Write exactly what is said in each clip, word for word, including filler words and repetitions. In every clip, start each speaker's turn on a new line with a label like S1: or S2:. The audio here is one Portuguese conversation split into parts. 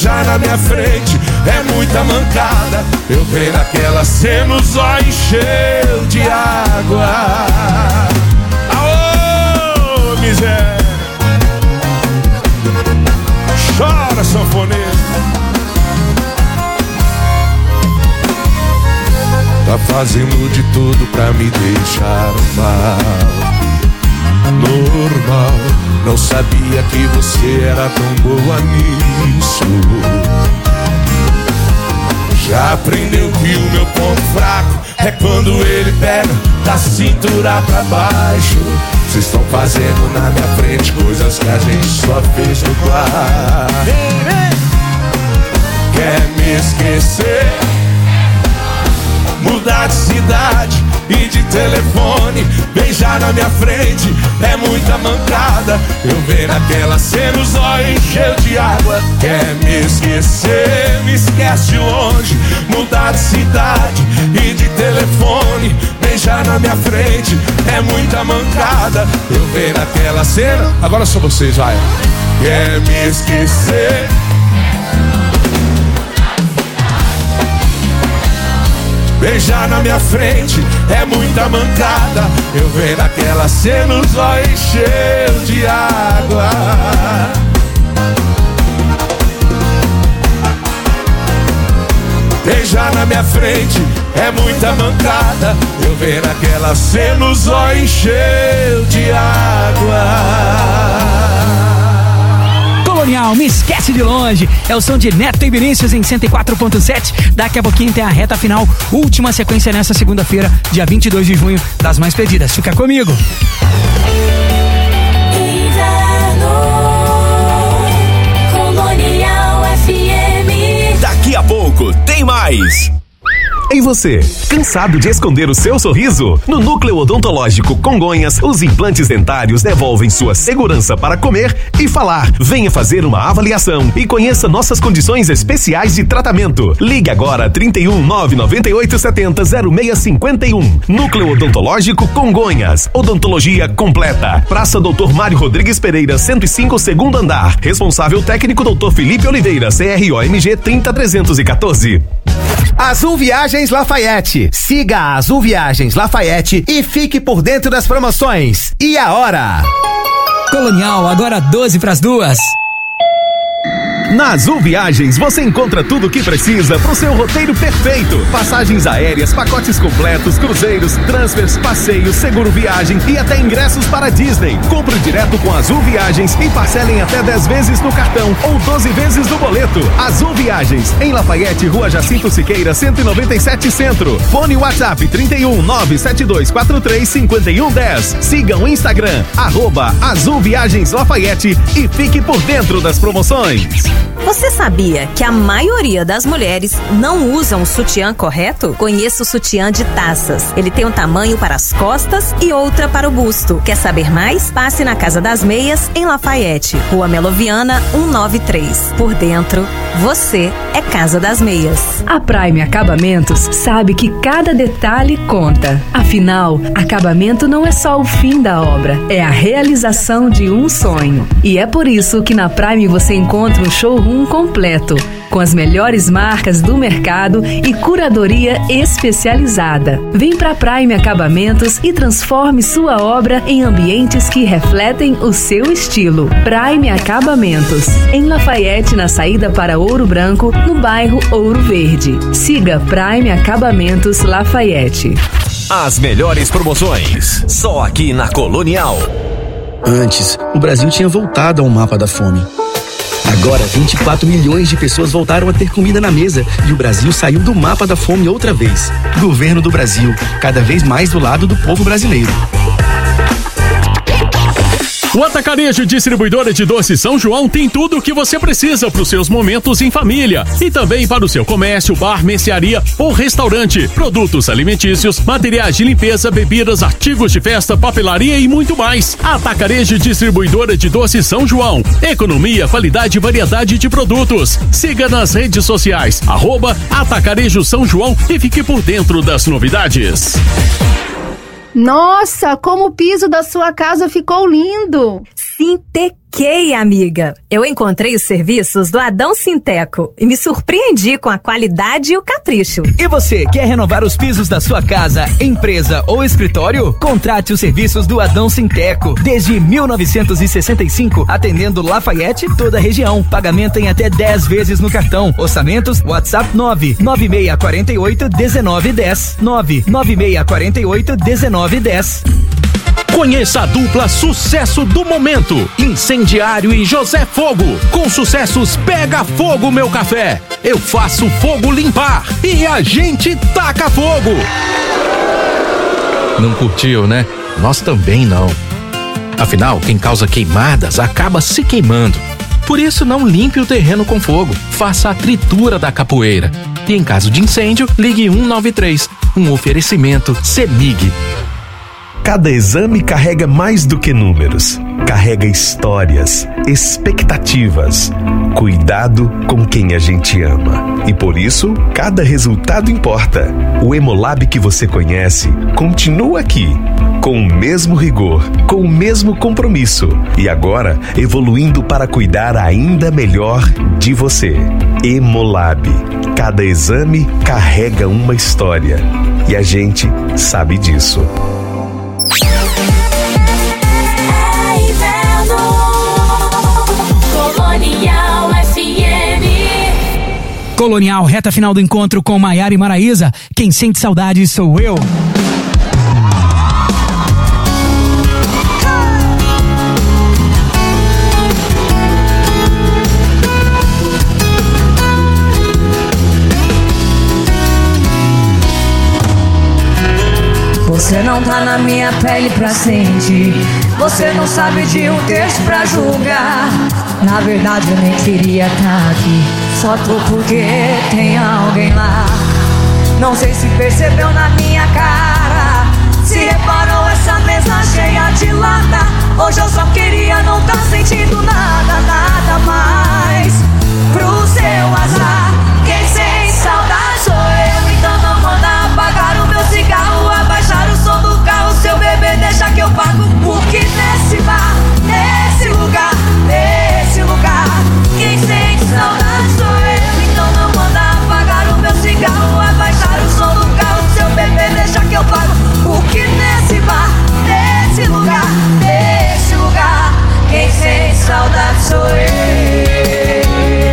S1: beijar na minha frente é muita mancada. Eu venho naquela cena, os olhos encheu de água. Aô, miséria! Chora, sanfoneiro. Tá fazendo de tudo pra me deixar mal. Normal, não sabia que você era tão boa nisso. Já aprendeu que o meu ponto fraco é quando ele pega da cintura pra baixo. Vocês estão fazendo na minha frente coisas que a gente só fez no bar. Quer me esquecer, mudar de cidade e de telefone, beijar na minha frente é muita mancada. Eu venho naquela cena, os olhos encheu de água. Quer me esquecer, me esquece longe, mudar de cidade e de telefone, beijar na minha frente é muita mancada. Eu venho naquela cena, agora só vocês, vai. Quer me esquecer, beijar na minha frente é muita mancada. Eu venho naquela cena, os olhos encheu de água. Beijar na minha frente é muita mancada. Eu venho naquela cena, os olhos encheu de água.
S2: Colonial, me esquece de longe. É o som de Neto e Vinícius em cento e quatro ponto sete. Daqui a pouquinho tem a reta final. Última sequência nessa segunda-feira, dia vinte e dois de junho, das mais pedidas. Fica comigo.
S3: Inverno, Colonial F M.
S4: Daqui a pouco tem mais. E você, cansado de esconder o seu sorriso? No Núcleo Odontológico Congonhas, os implantes dentários devolvem sua segurança para comer e falar. Venha fazer uma avaliação e conheça nossas condições especiais de tratamento. Ligue agora trinta e um, nove nove oito sete zero, zero seis cinco um. Núcleo Odontológico Congonhas. Odontologia completa. Praça doutor Mário Rodrigues Pereira, cento e cinco, segundo andar. Responsável técnico doutor Felipe Oliveira, C R O M G trinta trezentos e quatorze.
S5: Azul Viagens Lafayette. Siga a Azul Viagens Lafayette e fique por dentro das promoções. E a hora?
S2: Colonial, agora doze para as duas.
S4: Na Azul Viagens você encontra tudo o que precisa para o seu roteiro perfeito. Passagens aéreas, pacotes completos, cruzeiros, transfers, passeios, seguro viagem e até ingressos para Disney. Compre direto com Azul Viagens e parcelem até dez vezes no cartão ou doze vezes no boleto. Azul Viagens, em Lafayette, Rua Jacinto Siqueira, cento e noventa e sete Centro. Fone WhatsApp trinta e um, nove sete dois quatro três cinco um um zero. Siga o Instagram, arroba Azul Viagens Lafayette e fique por dentro das promoções.
S6: Você sabia que a maioria das mulheres não usam o sutiã correto? Conheça o sutiã de taças. Ele tem um tamanho para as costas e outra para o busto. Quer saber mais? Passe na Casa das Meias, em Lafayette, Rua Meloviana, cento e noventa e três. Por dentro, você é Casa das Meias.
S7: A Prime Acabamentos sabe que cada detalhe conta. Afinal, acabamento não é só o fim da obra, é a realização de um sonho. E é por isso que na Prime você encontra um showroom completo, com as melhores marcas do mercado e curadoria especializada. Vem pra Prime Acabamentos e transforme sua obra em ambientes que refletem o seu estilo. Prime Acabamentos, em Lafayette, na saída para Ouro Branco, no bairro Ouro Verde. Siga Prime Acabamentos Lafayette.
S4: As melhores promoções, só aqui na Colonial.
S8: Antes, o Brasil tinha voltado ao mapa da fome. Agora, vinte e quatro milhões de pessoas voltaram a ter comida na mesa e o Brasil saiu do mapa da fome outra vez. Governo do Brasil, cada vez mais do lado do povo brasileiro.
S9: O Atacarejo Distribuidora de Doces São João tem tudo o que você precisa para os seus momentos em família e também para o seu comércio, bar, mercearia ou restaurante. Produtos alimentícios, materiais de limpeza, bebidas, artigos de festa, papelaria e muito mais. Atacarejo Distribuidora de Doces São João. Economia, qualidade e variedade de produtos. Siga nas redes sociais, arroba Atacarejo São João e fique por dentro das novidades.
S10: Nossa, como o piso da sua casa ficou lindo!
S6: Sintex Ok, amiga. Eu encontrei os serviços do Adão Sinteco e me surpreendi com a qualidade e o capricho.
S2: E você, quer renovar os pisos da sua casa, empresa ou escritório? Contrate os serviços do Adão Sinteco. Desde mil novecentos e sessenta e cinco, atendendo Lafayette e toda a região. Pagamento em até dez vezes no cartão. Orçamentos, WhatsApp nove nove seis quatro oito um nove um zero. nove nove seis quatro oito um nove um zero.
S9: Conheça a dupla Sucesso do Momento, Incendiário e José Fogo, com sucessos Pega Fogo Meu Café, Eu Faço Fogo Limpar e A Gente Taca Fogo. Não curtiu, né? Nós também não. Afinal, quem causa queimadas acaba se queimando. Por isso, não limpe o terreno com fogo, faça a tritura da capoeira. E em caso de incêndio, ligue um nove três, um oferecimento CEMIG.
S4: Cada exame carrega mais do que números. Carrega histórias, expectativas, cuidado com quem a gente ama. E por isso, cada resultado importa. O Hemolab que você conhece continua aqui, com o mesmo rigor, com o mesmo compromisso. E agora, evoluindo para cuidar ainda melhor de você. Hemolab. Cada exame carrega uma história. E a gente sabe disso.
S3: Colonial F M.
S2: Colonial, reta final do encontro com Maiara e Maraísa. Quem sente saudade sou eu.
S10: Você não tá na minha pele pra sentir. Você não sabe de um texto pra julgar. Na verdade eu nem queria tá aqui, só tô porque tem alguém lá. Não sei se percebeu na minha cara, se reparou essa mesa cheia de lata. Hoje eu só queria não tá sentindo nada, nada mais. Pro seu azar, quem sente saudade sou eu. Então não manda apagar o meu cigarro, abaixar o som do carro. Seu bebê deixa que eu pago, porque nesse bar, nesse lugar, nesse lugar, quem sente saudade sou eu. Então não manda apagar o meu cigarro, abaixar o som do carro. Seu bebê deixa que eu pago, porque nesse bar, nesse lugar, nesse lugar, quem sente saudade sou eu.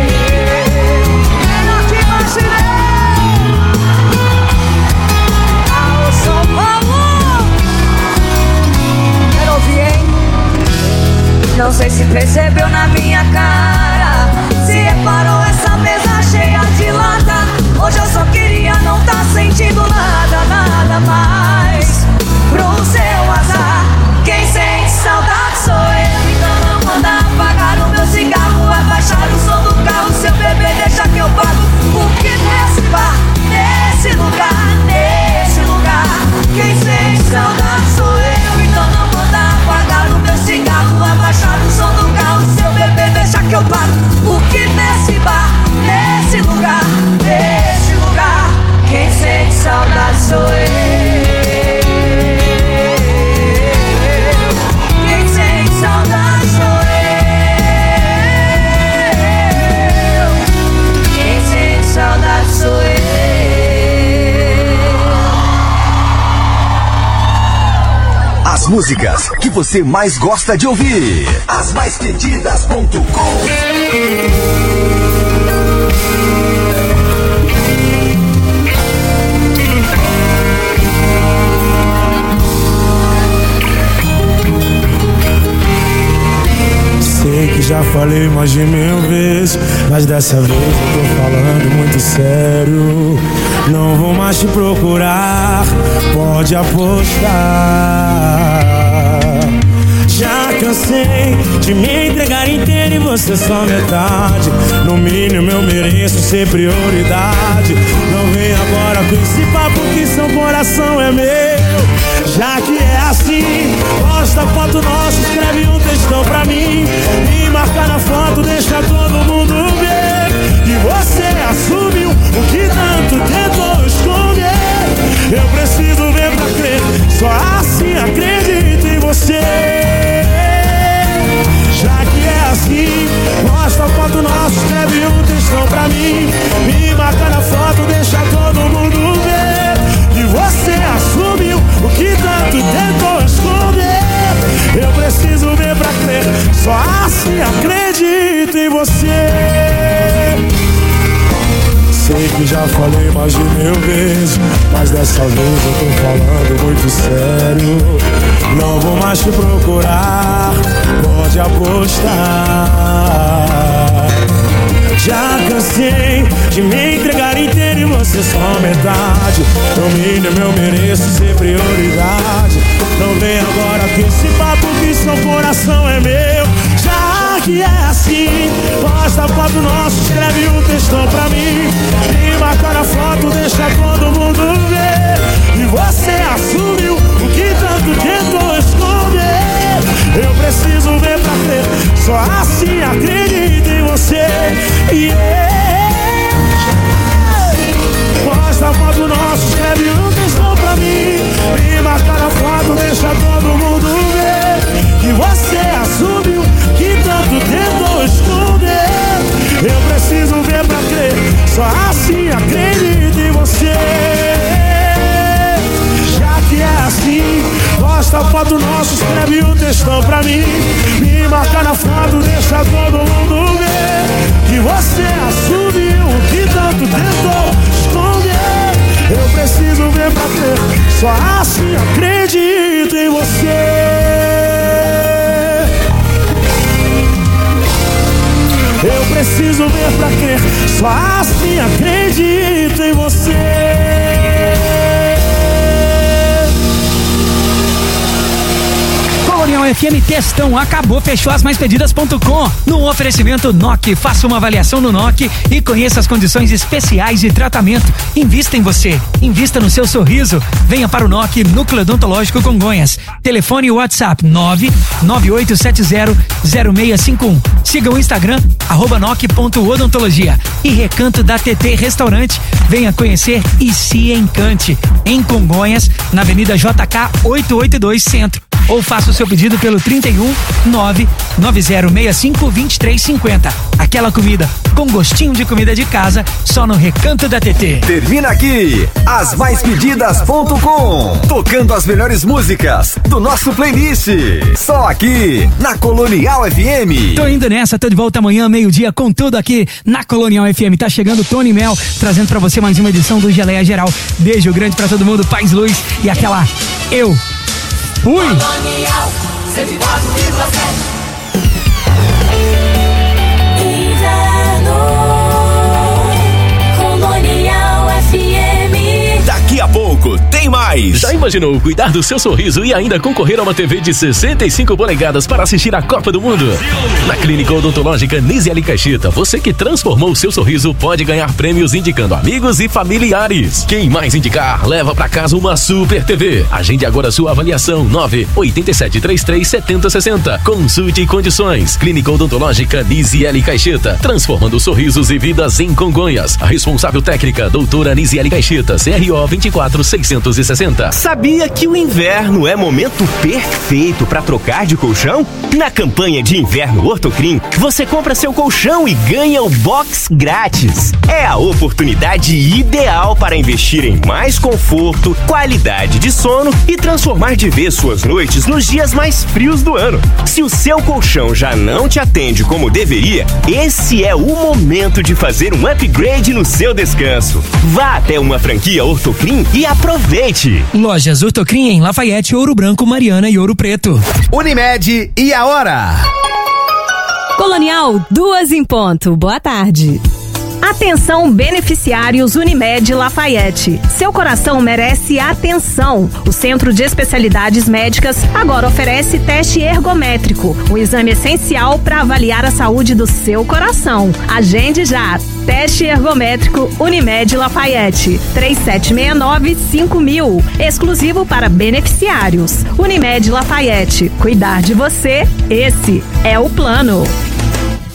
S10: Não sei se percebeu na minha cara, se reparou essa mesa cheia de lata. Hoje eu só queria não tá sentindo nada, nada mais. Pro seu azar, quem sente saudade sou eu. Então não manda apagar o meu cigarro, abaixar o som do carro. Seu bebê deixa que eu pago, porque nesse bar, nesse lugar, nesse lugar, quem sente saudade sou eu. Então não manda apagar o meu cigarro, abaixar o som do carro. Seu bebê deixa que eu pago, porque nesse bar, nesse lugar, nesse lugar, quem sente saudade sou eu. Quem sente saudade sou eu. Quem sente saudade sou eu.
S5: As músicas que você mais gosta de ouvir. As mais pedidas ponto com.
S1: Sei que já falei mais de mil vezes, mas dessa vez eu tô falando muito sério. Não vou mais te procurar, pode apostar. Já cansei de me entregar inteiro e você só metade. No mínimo eu mereço ser prioridade. Não vem agora com esse papo que seu coração é meu. Já que é assim, posta foto nossa, escreve um textão pra mim e marca na foto, deixa todo mundo ver que você assumiu o que tanto tentou esconder. Eu preciso ver pra crer, só assim acredito em você. Já que é textão pra mim. Me marca na foto, deixa todo mundo ver. E você assumiu o que tanto tentou esconder. Eu preciso ver pra crer, só assim acredito em você. Sei que já falei mais de mil vezes, mas dessa vez eu tô falando muito sério. Não vou mais te procurar, pode apostar. Já cansei de me entregar inteiro e você só metade. No mínimo eu mereço ser prioridade. Não vem agora com esse papo que seu coração é meu. Já que é assim, posta a foto nossa, escreve um textão pra mim. Me marca na foto, deixa todo mundo ver. E você assumiu o que tanto tentou esconder. Eu preciso ver pra crer, só assim acredito em você. Yeah. Posta a foto nossa, escreve um textão pra mim. Me marca na foto, deixa todo mundo ver. Que você assumiu que tanto tentou esconder. Eu preciso ver pra crer, só assim acredito em você. Já que é assim, posta a foto nossa, escreve um textão pra mim. Me marca na foto, deixa todo mundo ver. Que você assumiu o que tanto tentou esconder. Eu preciso ver pra crer, só assim acredito em você. Eu preciso ver pra crer, só assim acredito em você.
S11: Colonial F M Textão acabou, fechou as mais pedidas ponto com. No oferecimento N O C, faça uma avaliação no N O C e conheça as condições especiais de tratamento. Invista em você, invista no seu sorriso. Venha para o N O C Núcleo Odontológico Congonhas. Telefone e WhatsApp nove nove oito sete zero zero seis cinco um. Siga o Instagram arroba noc ponto odontologia. E Recanto da T T Restaurante. Venha conhecer e se encante. Em Congonhas, na Avenida J K oitocentos e oitenta e dois Centro. Ou faça o seu pedido pelo trinta e um nove nove zero seis cinco dois três cinco zero. Aquela comida com gostinho de comida de casa, só no Recanto da T T.
S4: Termina aqui as mais pedidas ponto com, tocando as melhores músicas do nosso playlist, só aqui na Colonial F M.
S11: Tô indo nessa, tô de volta amanhã meio-dia com tudo aqui na Colonial F M. Tá chegando Tony Mel, trazendo pra você mais uma edição do Geleia Geral. Beijo grande pra todo mundo, paz, luz e aquela eu fui.
S3: Colonial cento e quatro vírgula sete. Colonial F M.
S4: Daqui a pouco tem mais.
S9: Já imaginou cuidar do seu sorriso e ainda concorrer a uma T V de sessenta e cinco polegadas para assistir a Copa do Mundo? Na Clínica Odontológica Nisieli Caixeta, você que transformou o seu sorriso pode ganhar prêmios indicando amigos e familiares. Quem mais indicar, leva para casa uma Super T V. Agende agora sua avaliação nove oito sete três três sete zero seis zero. Consulte condições. Clínica Odontológica Nisieli Caixeta, transformando sorrisos e vidas em Congonhas. A responsável técnica, doutora Nisieli Caixeta, C R O vinte e quatro seiscentos e sessenta.
S12: Sabia que o inverno é momento perfeito para trocar de colchão? Na campanha de inverno Ortocrim, você compra seu colchão e ganha o box grátis. É a oportunidade ideal para investir em mais conforto, qualidade de sono e transformar de vez suas noites nos dias mais frios do ano. Se o seu colchão já não te atende como deveria, esse é o momento de fazer um upgrade no seu descanso. Vá até uma franquia Ortocrim e aproveite.
S11: Lojas Ortocrim em Lafayette, Ouro Branco, Mariana e Ouro Preto.
S5: Unimed e a hora.
S6: Colonial, duas em ponto. Boa tarde. Atenção, beneficiários Unimed Lafayette. Seu coração merece atenção. O Centro de Especialidades Médicas agora oferece teste ergométrico, um exame essencial para avaliar a saúde do seu coração. Agende já. Teste ergométrico Unimed Lafayette. três sete seis nove cinco mil. Exclusivo para beneficiários. Unimed Lafayette. Cuidar de você, esse é o plano.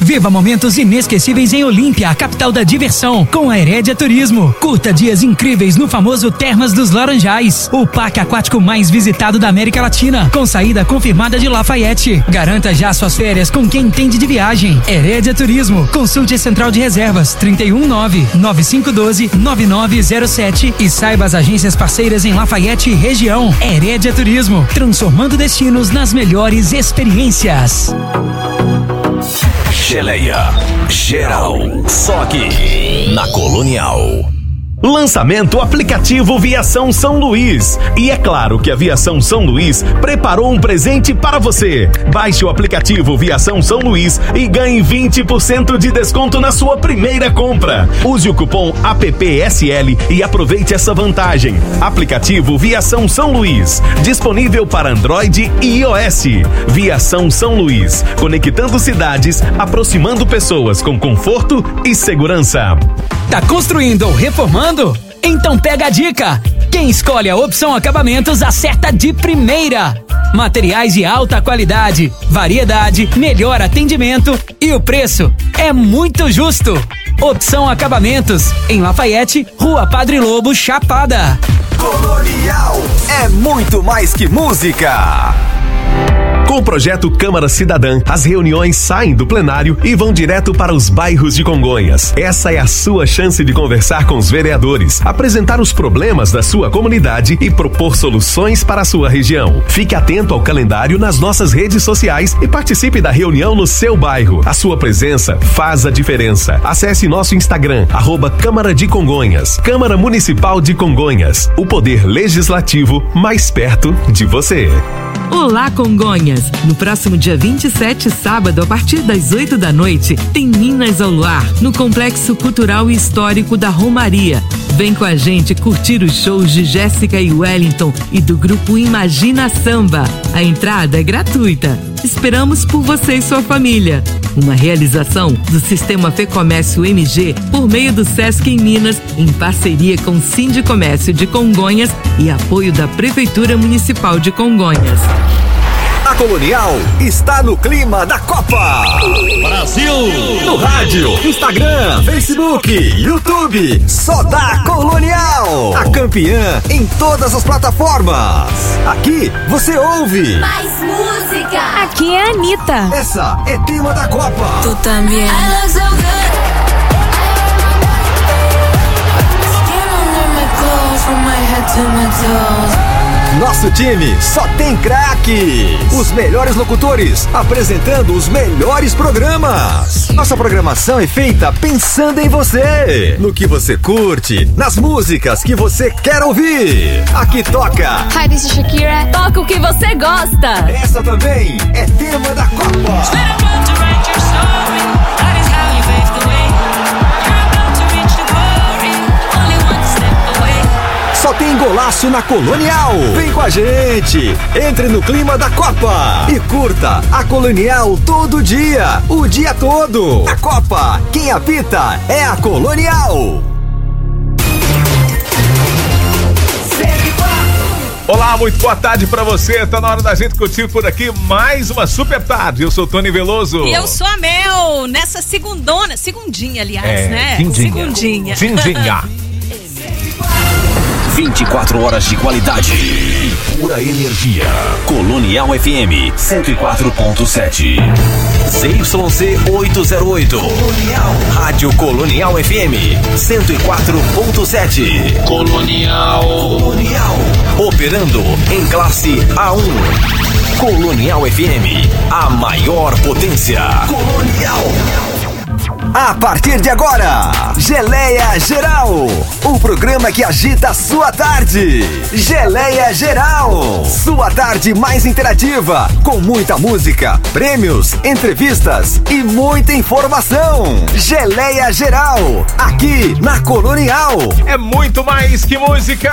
S11: Viva momentos inesquecíveis em Olímpia, a capital da diversão, com a Herédia Turismo. Curta dias incríveis no famoso Termas dos Laranjais, o parque aquático mais visitado da América Latina, com saída confirmada de Lafayette. Garanta já suas férias com quem entende de viagem. Herédia Turismo. Consulte a Central de Reservas trinta e um nove nove cinco um dois nove nove zero sete e saiba as agências parceiras em Lafayette e região. Herédia Turismo, transformando destinos nas melhores experiências.
S4: Geleia geral, só aqui na Colonial. Lançamento aplicativo Viação São Luís. E é claro que a Viação São Luís preparou um presente para você. Baixe o aplicativo Viação São Luís e ganhe vinte por cento de desconto na sua primeira compra. Use o cupom A P P S L e aproveite essa vantagem. Aplicativo Viação São Luís, disponível para Android e iOS. Viação São Luís, conectando cidades, aproximando pessoas com conforto e segurança.
S11: Tá construindo ou reformando? Então pega a dica! Quem escolhe a Opção Acabamentos acerta de primeira! Materiais de alta qualidade, variedade, melhor atendimento e o preço é muito justo! Opção Acabamentos, em Lafayette, Rua Padre Lobo, Chapada.
S5: Colonial é muito mais que música.
S4: Com o projeto Câmara Cidadã, as reuniões saem do plenário e vão direto para os bairros de Congonhas. Essa é a sua chance de conversar com os vereadores, apresentar os problemas da sua comunidade e propor soluções para a sua região. Fique atento ao calendário nas nossas redes sociais e participe da reunião no seu bairro. A sua presença faz a diferença. Acesse nosso Instagram, arroba Câmara de Congonhas. Câmara Municipal de Congonhas. O poder legislativo mais perto de você.
S13: Olá, Congonhas! No próximo dia vinte e sete, sábado, a partir das oito da noite, tem Minas ao Luar, no Complexo Cultural e Histórico da Romaria. Vem com a gente curtir os shows de Jéssica e Wellington e do grupo Imagina Samba. A entrada é gratuita. Esperamos por você e sua família. Uma realização do Sistema Fecomércio M G por meio do Sesc em Minas, em parceria com o Sindicomércio de Congonhas e apoio da Prefeitura Municipal de Congonhas.
S5: A Colonial está no clima da Copa.
S4: Brasil!
S5: No rádio, Instagram, Facebook, YouTube. Só dá Colonial. A campeã em todas as plataformas. Aqui você ouve
S3: Mais música.
S6: Aqui é a Anitta.
S5: Essa é tema da Copa.
S3: Tu também. I look so good. Skin under my clothes, from my head to my toes.
S5: Nosso time só tem craques. Os melhores locutores apresentando os melhores programas. Nossa programação é feita pensando em você, no que você curte, nas músicas que você quer ouvir. Aqui toca
S6: Hi, this is Shakira. Toca o que você gosta.
S5: Essa também é tema da Copa. Só tem golaço na Colonial. Vem com a gente. Entre no clima da Copa e curta a Colonial todo dia, o dia todo. A Copa, quem apita é a Colonial.
S1: Olá, muito boa tarde pra você. Tá na hora da gente curtir por aqui mais uma super tarde. Eu sou o Tony Veloso.
S14: E eu sou a Mel. Nessa segundona, segundinha, aliás,
S1: é,
S14: né?
S1: Dindinha.
S14: Segundinha.
S1: Dindinha.
S4: vinte e quatro horas de qualidade e pura energia. Colonial F M cento e quatro ponto sete. Z Y C oitocentos e oito. Colonial. Rádio Colonial F M cento e quatro ponto sete. Colonial. Colonial. Operando em classe A um. Colonial F M, a maior potência. Colonial.
S5: A partir de agora, Geleia Geral, o programa que agita a sua tarde. Geleia Geral, sua tarde mais interativa, com muita música, prêmios, entrevistas e muita informação. Geleia Geral, aqui na Colonial.
S1: É muito mais que música.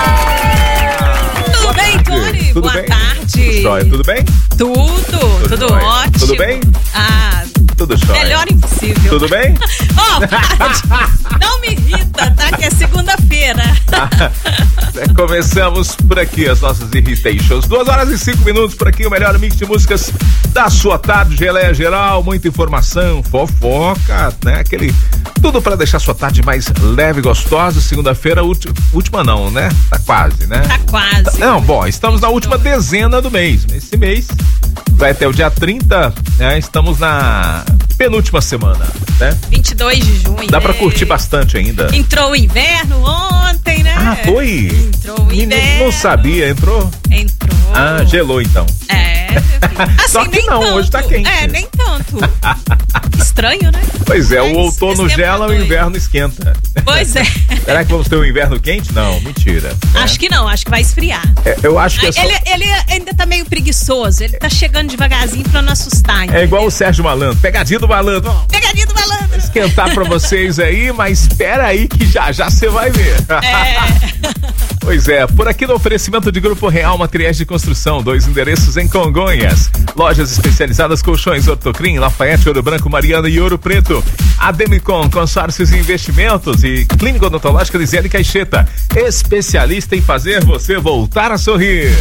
S14: Tudo bem, Tony?
S1: Tudo
S14: Boa
S1: bem?
S14: tarde.
S1: Jóia, tudo bem?
S14: Tudo, tudo, tudo
S1: jóia.
S14: ótimo.
S1: Tudo bem?
S14: Ah,
S1: tudo jóia.
S14: Melhor impossível.
S1: Tudo bem?
S14: Ó, oh, não me irrita, tá? Que é segunda-feira. brincadeira.
S4: Começamos por aqui as nossas irritations. Duas horas e cinco minutos por aqui, o melhor mix de músicas da sua tarde, geleia geral, muita informação, fofoca, né? Aquele tudo pra deixar sua tarde mais leve e gostosa. Segunda-feira, última não, né? Tá quase, né?
S14: Tá quase.
S4: Não, bom, estamos na última dezena do mês. Esse mês vai até o dia trinta, né? Estamos na penúltima semana, né?
S14: vinte e dois de junho.
S4: Dá pra curtir bastante ainda.
S14: Entrou o inverno ontem, né?
S4: Ah, foi?
S14: Entrou o inverno.
S4: Não sabia, entrou?
S14: Entrou.
S4: Ah, gelou então.
S14: É, assim,
S4: só que não,
S14: tanto.
S4: hoje tá quente.
S14: É, nem tanto. Estranho, né?
S4: Pois é, o outono gela, o inverno esquenta.
S14: Pois é.
S4: Será que vamos ter um inverno quente? Não, mentira.
S14: Acho
S4: é.
S14: que não, acho que vai esfriar.
S4: É, eu acho que é só...
S14: ele, ele ainda tá meio preguiçoso, ele tá chegando devagarzinho pra não assustar. Entendeu?
S4: É igual o Sérgio Malandro, pegadinha do malandro.
S14: Pegadinha do malandro.
S4: Esquentar pra vocês aí, mas espera aí que já já você vai ver.
S14: É.
S4: Pois é, por aqui no oferecimento de Grupo Real Materiais de Construção, dois endereços em Congonhas, lojas especializadas Colchões Ortocrim, Lafayette, Ouro Branco, Mariana e Ouro Preto, Ademicon, consórcios e investimentos e Clínica Odontológica Lisiane Caixeta, especialista em fazer você voltar a sorrir.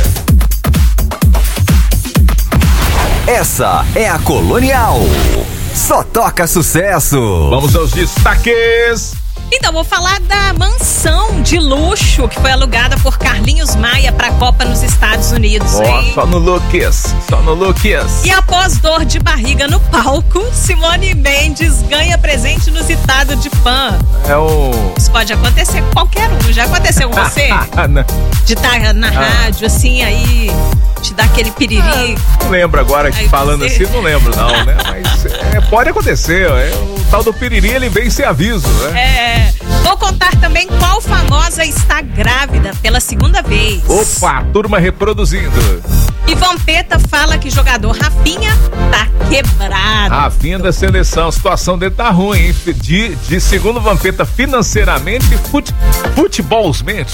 S5: Essa é a Colonial, só toca sucesso.
S4: Vamos aos destaques.
S14: Então, vou falar da mansão de luxo que foi alugada por Carlinhos Maia para a Copa nos Estados Unidos.
S4: Ó, oh, só no Lucas, só no Lucas.
S14: E após dor de barriga no palco, Simone Mendes ganha presente inusitado de fã.
S4: É o...
S14: Isso pode acontecer com qualquer um. Já aconteceu com você? De estar na ah. rádio, assim, aí... te dá aquele piriri.
S4: Ah, não lembro agora que falando você... assim, não lembro não, né? Mas é, pode acontecer, é, o tal do piriri, ele vem sem aviso, né?
S14: É, vou contar também qual famosa está grávida pela segunda vez.
S4: Opa, turma reproduzindo.
S14: E Vampeta fala que jogador Rafinha tá quebrado.
S4: Rafinha da seleção, a situação dele tá ruim, hein? De, de segundo Vampeta, financeiramente e fute, futebolsmente.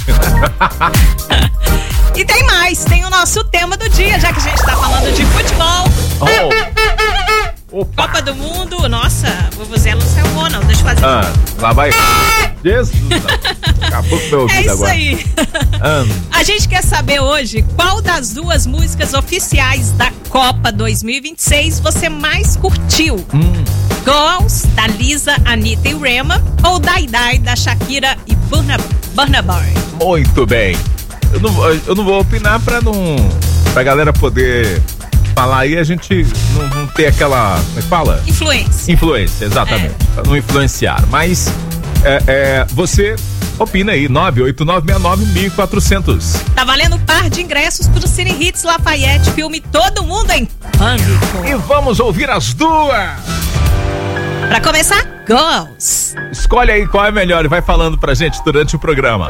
S14: E tem mais, tem o nosso tema do dia, já que a gente tá falando de futebol.
S4: Oh.
S14: Copa do Mundo, nossa, o vovuzela não saiu bom, não, deixa eu fazer.
S4: Ah, lá vai. Jesus, acabou com o meu ouvido agora.
S14: É isso agora. Aí. Ah. A gente quer saber hoje qual das duas músicas oficiais da Copa dois mil e vinte e seis você mais curtiu.
S4: Hum.
S14: Girls, da Lisa, Anitta e Rema, ou Die Die, da Shakira e Burna, Burna Boy?
S4: Muito bem. Eu não, eu não vou opinar pra não. Pra galera poder falar aí, a gente não, não ter aquela. Como é que fala?
S14: Influência.
S4: Influência, exatamente. É. Pra não influenciar. Mas é, é, você opina aí, nove oito nove seis nove um quatro zero zero.
S14: Tá valendo um par de ingressos pro Cine Hits Lafayette, filme Todo Mundo em Pânico.
S4: E vamos ouvir as duas.
S14: Pra começar, Girls.
S4: Escolhe aí qual é melhor e vai falando pra gente durante o programa.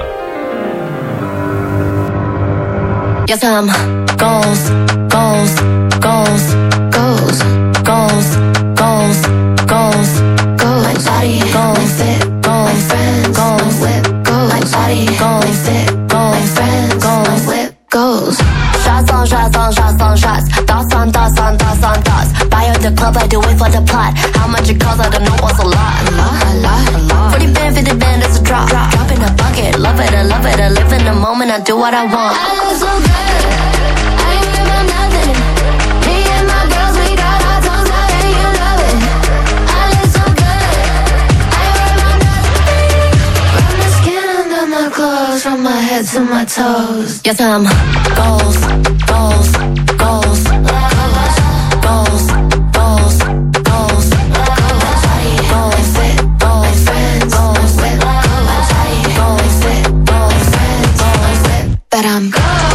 S3: Yes, I'm goals, goals, goals, goals, goals, goals, goals, goals. My body, goals, fit, goals, friends, goals, whip, goals. My body, goals, fit, goals, friends, goals, whip, goals. Shots on shots on shots on shots. Thoughts on thoughts on thoughts on thoughts. Buy out the club, I do it for the plot. How much it costs, I don't know what's a lot. A lot, a lot, a lot. forty band, fifty band, it's a drop. Drop, drop in a bucket. Love it, I love it. I live in the moment, I do what I want. I look so good. From my head to my toes. Yes, I'm goals, goals, goals, goals, goals, goals, goals, goals, fit, goals, friends, goals, whip, goals, goals, fit, goals, friends, goals, whip. But I'm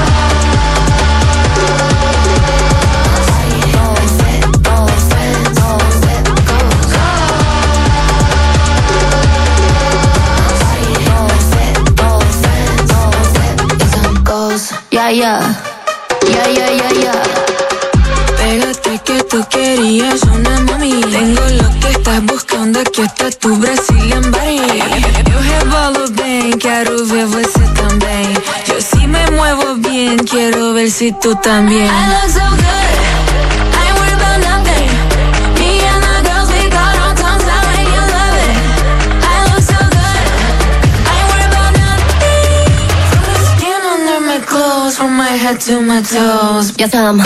S3: yeah, yeah, yeah, yeah, yeah, yeah.
S15: Pégate que tú querías una mami. Tengo lo que estás buscando, aqui está tu Brazilian body. Eu rebolo bem, quero ver você também. Eu sí me muevo bien, quero ver si tú también.
S3: I look so good, I ain't worried about nothing. Me and the girls, we got on tongues, I make you love it. I look so good, I ain't worried about nothing.
S15: head to my toes.
S3: Yes, I'm.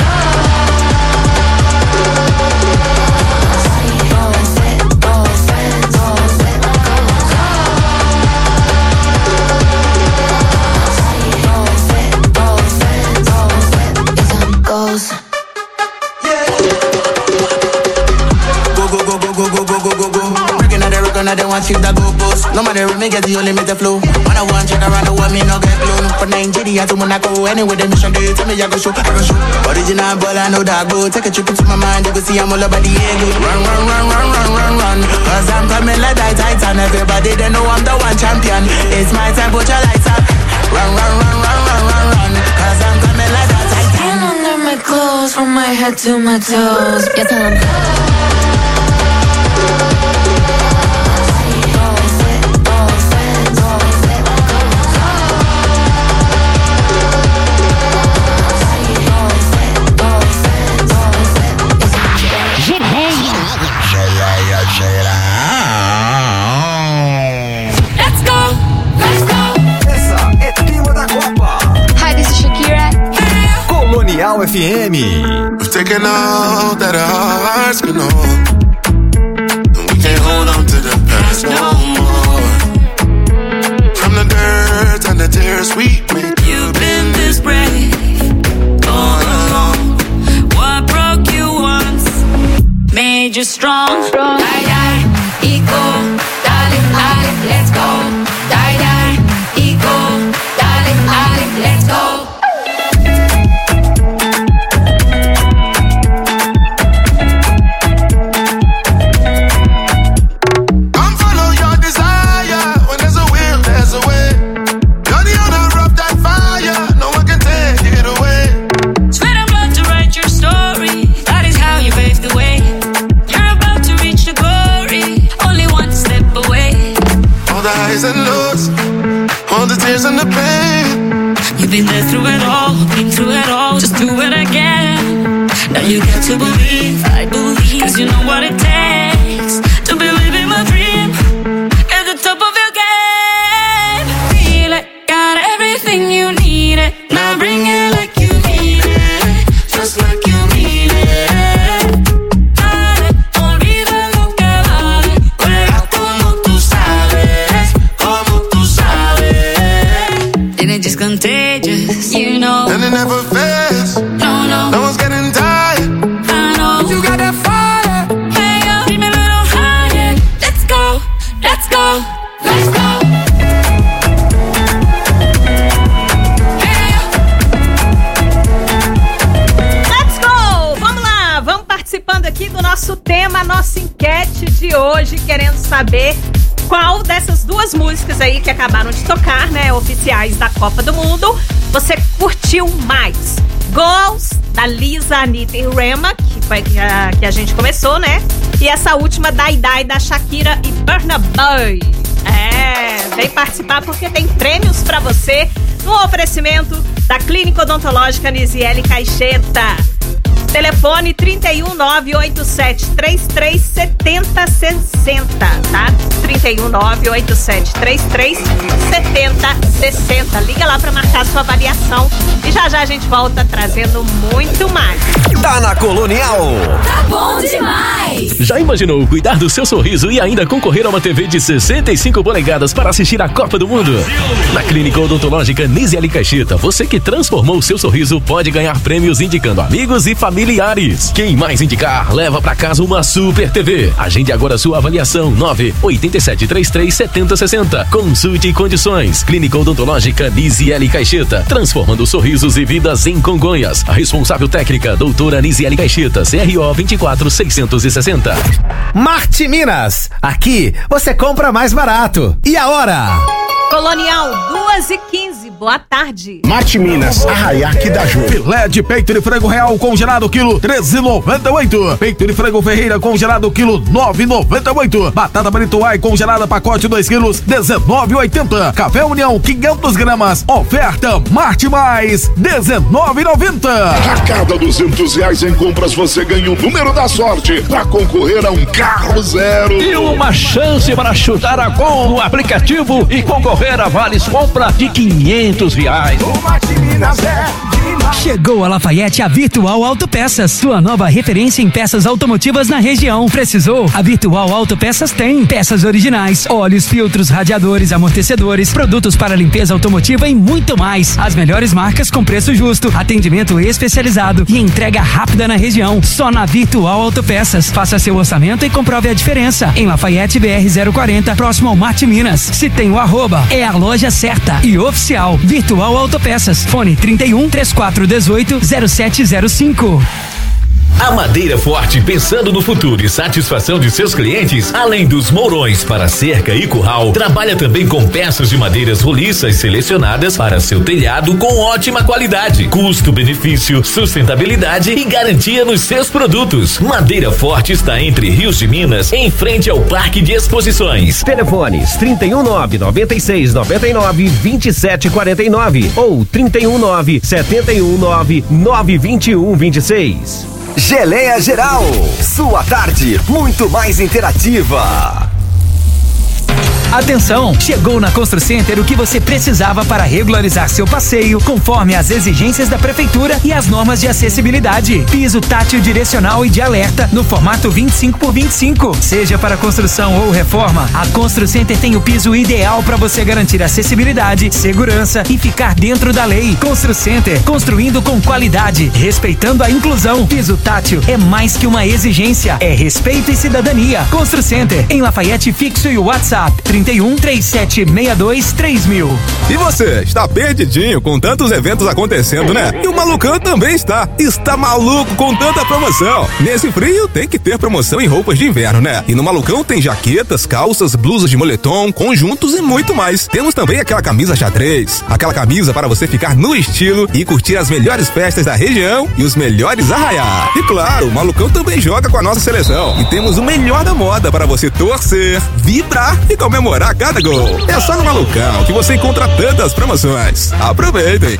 S16: I don't want you to go post. No matter what me get, you limit the flow. When I want check around the world, me no get blown. For Nigeria to Monaco, anyway the mission day, tell me I go show, I go show. Original ball, I know that go. Take a trip into my mind, you go see I'm all about the ego. Run, run, run, run, run, run, run. Cause I'm coming like that Titan. Everybody they know I'm the one champion. It's my time, put your lights up. Run, run, run, run, run, run, run. Cause I'm coming like that Titan.
S15: Skin under my clothes, from my head to my toes.
S3: Yes, I'm.
S15: Let's go, let's go.
S5: Essa é tema da Copa.
S15: Hi, this is Shakira.
S5: Colonial F M.
S1: We've taken all that our hearts can hold, and we can't hold on to the past no more. From the dirt and the tears we made,
S15: You've been this brave all along. What broke you once made you strong. Die, die, ego, darling, darling, let's go. Die, die, ego, darling, darling, let's go.
S1: Come follow your desire. When there's a will, there's a way. You're the owner of that fire. No one can take it away.
S15: Sweat and blood to write your story. That is how you pave the way. You're about to reach the glory. Only one step away.
S1: All the highs and lows, all the tears and the pain.
S15: You've been there through it all, been through it all. Just do it again. Now you get to believe, I believe. Cause you know what it takes to believe in my dream. At the top of your game. Feel it, got everything you need it. Now bring it like you mean it. Just like you mean it. Dale, olvida lo que vale. Juega como tú sabes, como tú sabes. And it's just contagious, you know.
S1: And it never fails.
S15: No, no,
S1: No one's getting tired.
S15: I know.
S1: You got that fire.
S15: Hey, yo, dream a little higher. Let's go, let's go, let's go.
S14: Let's go! Vamos lá, vamos participando aqui do nosso tema, nossa enquete de hoje, querendo saber qual dessas duas músicas aí que acabaram de tocar, né, oficiais da Copa do Mundo, você curtiu mais. Goals, da Lisa, Anitta e Rema, que foi que a, que a gente começou, né? E essa última, Die Die, da Shakira e Burna Boy. É, vem participar porque tem prêmios pra você no oferecimento da Clínica Odontológica Nisiele Caixeta. Telefone trinta e um, nove oito sete, três três sete zero seis zero, tá? trinta e um, nove oito sete, três três sete zero seis zero. Liga lá pra marcar sua avaliação e já já a gente volta trazendo muito mais.
S5: Tá na Colonial.
S15: Tá bom demais.
S9: Já imaginou cuidar do seu sorriso e ainda concorrer a uma T V de sessenta e cinco polegadas para assistir a Copa do Mundo? Na Clínica Odontológica Nisiele Caixeta, você que transformou o seu sorriso pode ganhar prêmios indicando amigos e familiares. Quem mais indicar, leva pra casa uma Super T V. Agende agora sua avaliação. Nove oito sete, três três sete zero seis zero. Consulte condições. Clínica Odontológica Nisiele Caixeta, transformando sorrisos e vidas em Congonhas. A responsável técnica, doutora Nisiele Caixeta, C R O vinte e quatro, seiscentos e sessenta.
S17: Marte Minas, aqui você compra mais barato. E a hora?
S14: Colonial, duas e quinze, boa tarde.
S18: Marte Minas, Arraiaque da Ju.
S19: Filé de peito de frango real congelado quilo treze e noventa e oito. Peito de frango Ferreira congelado quilo nove e noventa e oito. Batata Britoai congelada pacote dois quilos dezenove e oitenta. Café União quinhentas gramas. Oferta Marte Mais dezenove e noventa.
S18: A cada duzentos reais em compras você ganha o número da sorte para concorrer a um carro zero.
S20: E uma chance para chutar a gol no aplicativo e concorrer a vales compra de quinhentos reais.
S18: O Marte Minas é de
S11: Chegou a Lafayette a Virtual Autopeças, sua nova referência em peças automotivas na região. Precisou? A Virtual Autopeças tem peças originais, óleos, filtros, radiadores, amortecedores, produtos para limpeza automotiva e muito mais. As melhores marcas com preço justo, atendimento especializado e entrega rápida na região. Só na Virtual Autopeças. Faça seu orçamento e comprove a diferença. Em Lafayette B R zero quarenta, próximo ao Marte Minas. Se tem o arroba, é a loja certa e oficial. Virtual Autopeças. Fone trinta e um, trinta e quatro, dezoito, zero sete zero cinco.
S21: A Madeira Forte, pensando no futuro e satisfação de seus clientes, além dos mourões para cerca e curral, trabalha também com peças de madeiras roliças selecionadas para seu telhado com ótima qualidade, custo-benefício, sustentabilidade e garantia nos seus produtos. Madeira Forte está entre Rios de Minas, em frente ao Parque de Exposições.
S22: Telefones trinta e um, nove noventa e seis, noventa e nove, vinte e sete quarenta e nove ou trinta e um, nove setenta e um, nove nove vinte e um, vinte e seis.
S5: Geleia Geral, sua tarde muito mais interativa.
S2: Atenção! Chegou na Constru Center o que você precisava para regularizar seu passeio conforme as exigências da Prefeitura e as normas de acessibilidade. Piso tátil direcional e de alerta no formato vinte e cinco por vinte e cinco. Seja para construção ou reforma, a Constru Center tem o piso ideal para você garantir acessibilidade, segurança e ficar dentro da lei. Constru Center, construindo com qualidade, respeitando a inclusão. Piso tátil é mais que uma exigência, é respeito e cidadania. Constru Center, em Lafayette fixo e WhatsApp trinta e um, trinta e sete, sessenta e dois, três mil.
S23: E você, está perdidinho com tantos eventos acontecendo, né? E o Malucão também está. Está maluco com tanta promoção. Nesse frio tem que ter promoção em roupas de inverno, né? E no Malucão tem jaquetas, calças, blusas de moletom, conjuntos e muito mais. Temos também aquela camisa xadrez, aquela camisa para você ficar no estilo e curtir as melhores festas da região e os melhores arraiar. E claro, o Malucão também joga com a nossa seleção. E temos o melhor da moda para você torcer, vibrar e comemorar cada gol. É só no Malucão que você encontra tantas promoções. Aproveitem!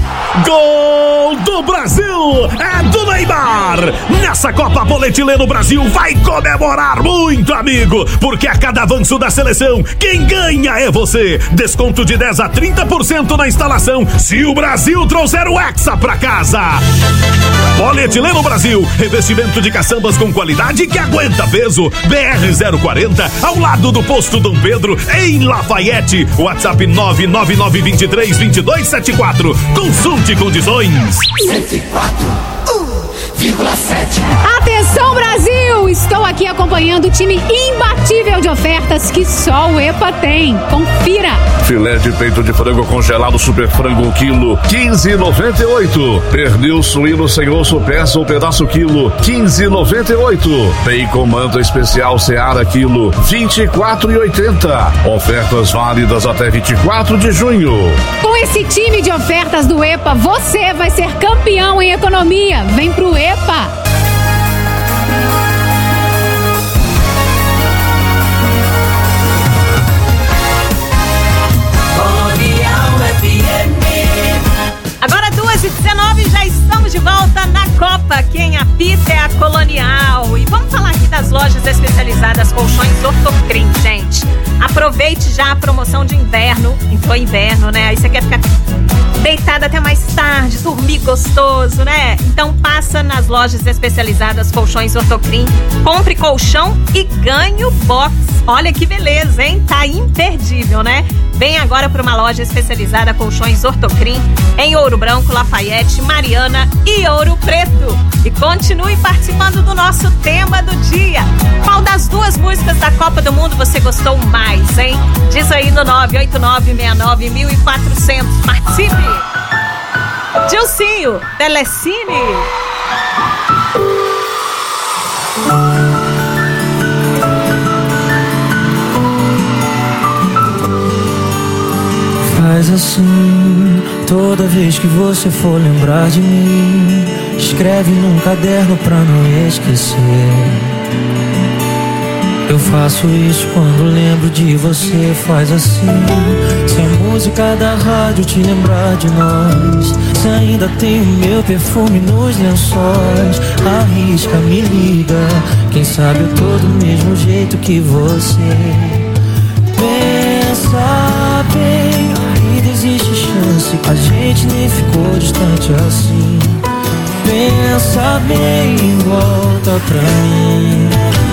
S9: Gol do Brasil é do Neymar. Nessa Copa Polietileno Brasil vai comemorar muito, amigo, porque a cada avanço da seleção, quem ganha é você. Desconto de dez a trinta por cento na instalação se o Brasil trouxer o Hexa pra casa. Polietileno Brasil, revestimento de caçambas com qualidade que aguenta peso. B R zero quarenta, ao lado do posto Dom Pedro, em Lafayette. WhatsApp nove nove nove, dois três, dois dois sete quatro. Consulte condições.
S24: cento e quatro vírgula sete. Atenção, Brasil! Estou aqui acompanhando o time imbatível de ofertas que só o EPA tem. Confira!
S18: Filé de peito de frango congelado Super Frango quilo quinze e noventa e oito. Pernil suíno sem osso peça ou pedaço quilo quinze e noventa e oito. Bacon manta especial Seara quilo vinte e quatro e oitenta. Ofertas válidas até vinte e quatro de junho.
S24: Com esse time de ofertas do EPA, você vai ser campeão em economia. Vem pro EPA!
S14: Agora duas e dezenove, já estamos de volta na Copa. Quem apita é a Colonial. E vamos falar aqui das lojas especializadas Colchões Ortocrim, gente. Aproveite já a promoção de inverno. Entrou inverno, né? Aí você quer ficar deitada até mais tarde, dormir gostoso, né? Então passa nas lojas especializadas Colchões Ortocrim, compre colchão e ganhe o box. Olha que beleza, hein? Tá imperdível, né? Vem agora para uma loja especializada Colchões Ortocrim em Ouro Branco, Lafayette, Mariana e Ouro Preto. E continue participando do nosso tema do dia. Qual das duas músicas da Copa do Mundo você gostou mais, hein? Diz aí no nove oito nove, seis nove, um quatro zero zero. Participe! Dilcinho, Telecine.
S25: Faz assim, toda vez que você for lembrar de mim, escreve num caderno pra não esquecer. Eu faço isso quando lembro de você. Faz assim, se a música da rádio te lembrar de nós, se ainda tem o meu perfume nos lençóis, arrisca, me liga, quem sabe eu tô do mesmo jeito que você. Pensa bem, ainda existe chance chance, a gente nem ficou distante assim. Pensa bem e volta pra mim.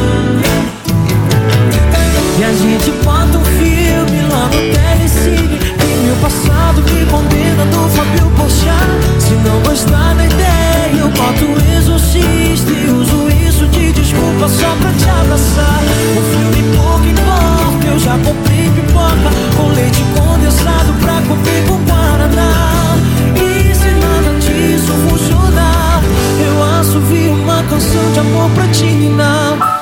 S25: E a gente bota um filme lá no telecine, e meu passado me condena do Fábio Porchat. Se não gostar da ideia, eu boto um exorcista e uso isso de desculpa só pra te abraçar. O filme pouco importa, eu já comprei pipoca com leite condensado pra comer com guaraná. E se nada disso funcionar, eu assovio uma canção de amor pra te ninar.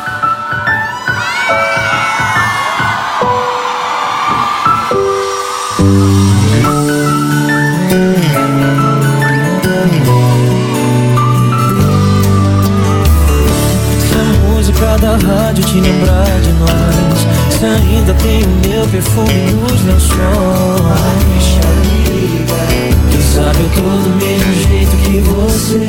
S25: Da rádio te lembrar de nós, se ainda tem o meu perfume nos lençóis. Quem sabe eu tô do mesmo jeito que você.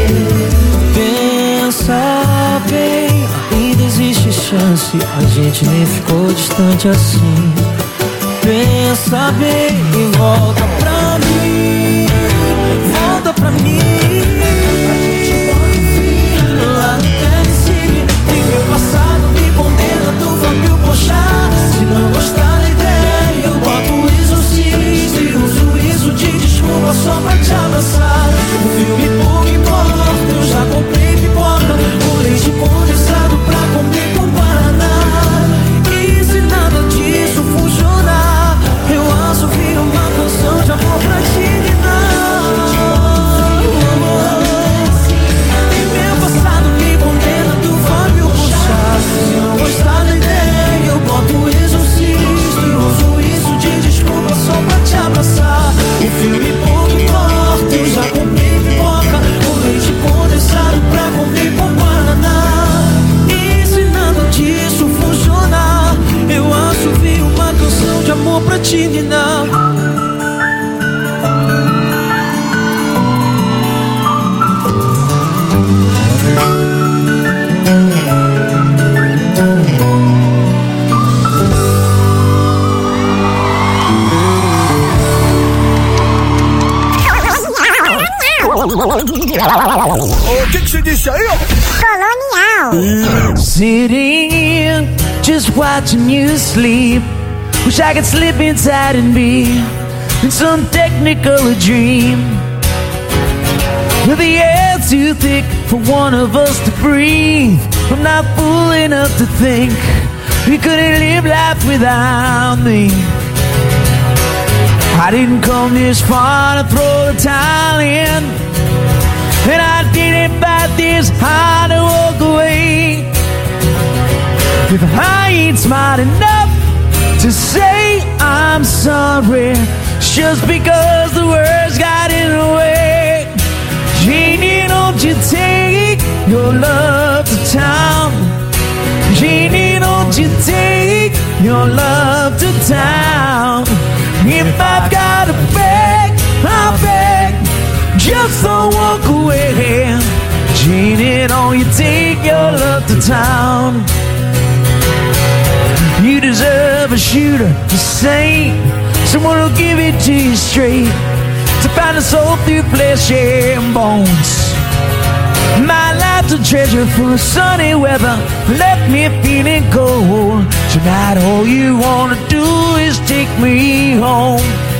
S25: Pensa bem, ainda existe chance, a gente nem ficou distante assim. Pensa bem e volta pra mim, volta pra mim. Passado me condena do Fábio Porchat. Se não gostar da ideia, eu boto um exorcista e uso isso de desculpa só pra te abraçar. O filme pouco importa, eu já comprei pipoca com leite condensado pra comer com guaraná. E se nada disso funcionar, eu assovio uma canção de amor pra te ninar. E meu passado me condena do Fábio Porchat. Se não gostar da ideia, eu boto um exorcista e uso isso de desculpa só pra te abraçar. O filme pouco importa, eu já comprei pipoca com leite condensado pra comer com guaraná. E se nada disso funcionar, eu assovio uma canção de amor pra te ninar.
S1: O que que você disse aí?
S25: Colonial. Sitting in, just watching you sleep. Wish I could slip inside and be in some technical dream. With the air too thick for one of us to breathe. I'm not fool enough to think we couldn't live life without me. I didn't come this far to throw the towel in, and I didn't fight this hard to walk away. If I ain't smart enough to say I'm sorry, it's just because the words got in the way. Jeannie, don't you take your love to town. Jeannie, don't you take your love to town. If I've got to beg, I'll beg, just don't walk away. Jeannie, don't you take your love to town. You deserve a shooter, a saint, someone who'll give it to you straight, to find a soul through flesh and bones. My life's a treasure full of sunny weather, left me feeling cold. Tonight all you wanna do is take me home.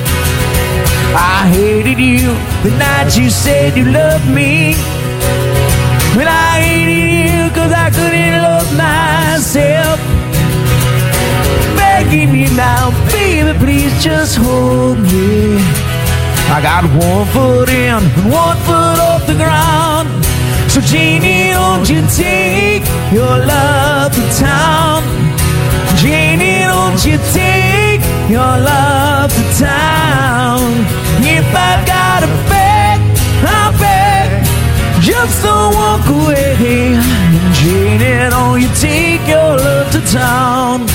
S25: I hated you the night you said you loved me. Well, I hated you cause I couldn't love myself. Begging me now, baby, please just hold me. I got one foot in and one foot off the ground. So Jeannie, don't you take your love to town. Jeannie, don't you take your love to town. If I've got to beg, I'll beg, just don't walk away. Jeannie, don't you take your love to town.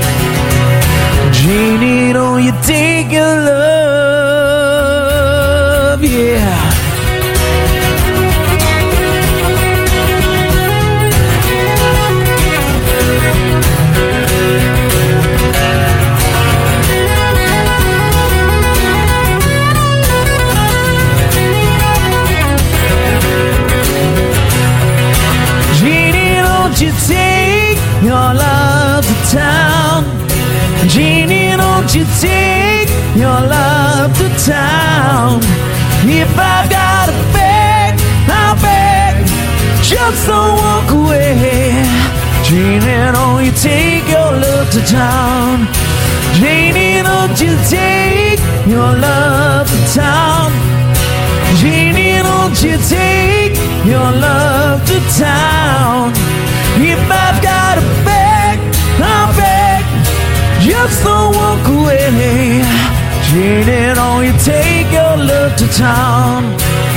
S25: Jeannie, don't you take your love, yeah. your love to town. If I gotta beg, I'll beg, just don't walk away. Janie, don't you take your love to town. Janie, don't you take your love to town. Janie, don't you take your love to town. If I've gotta beg, I'll beg, just don't walk away. Janie, don't you take your love to town.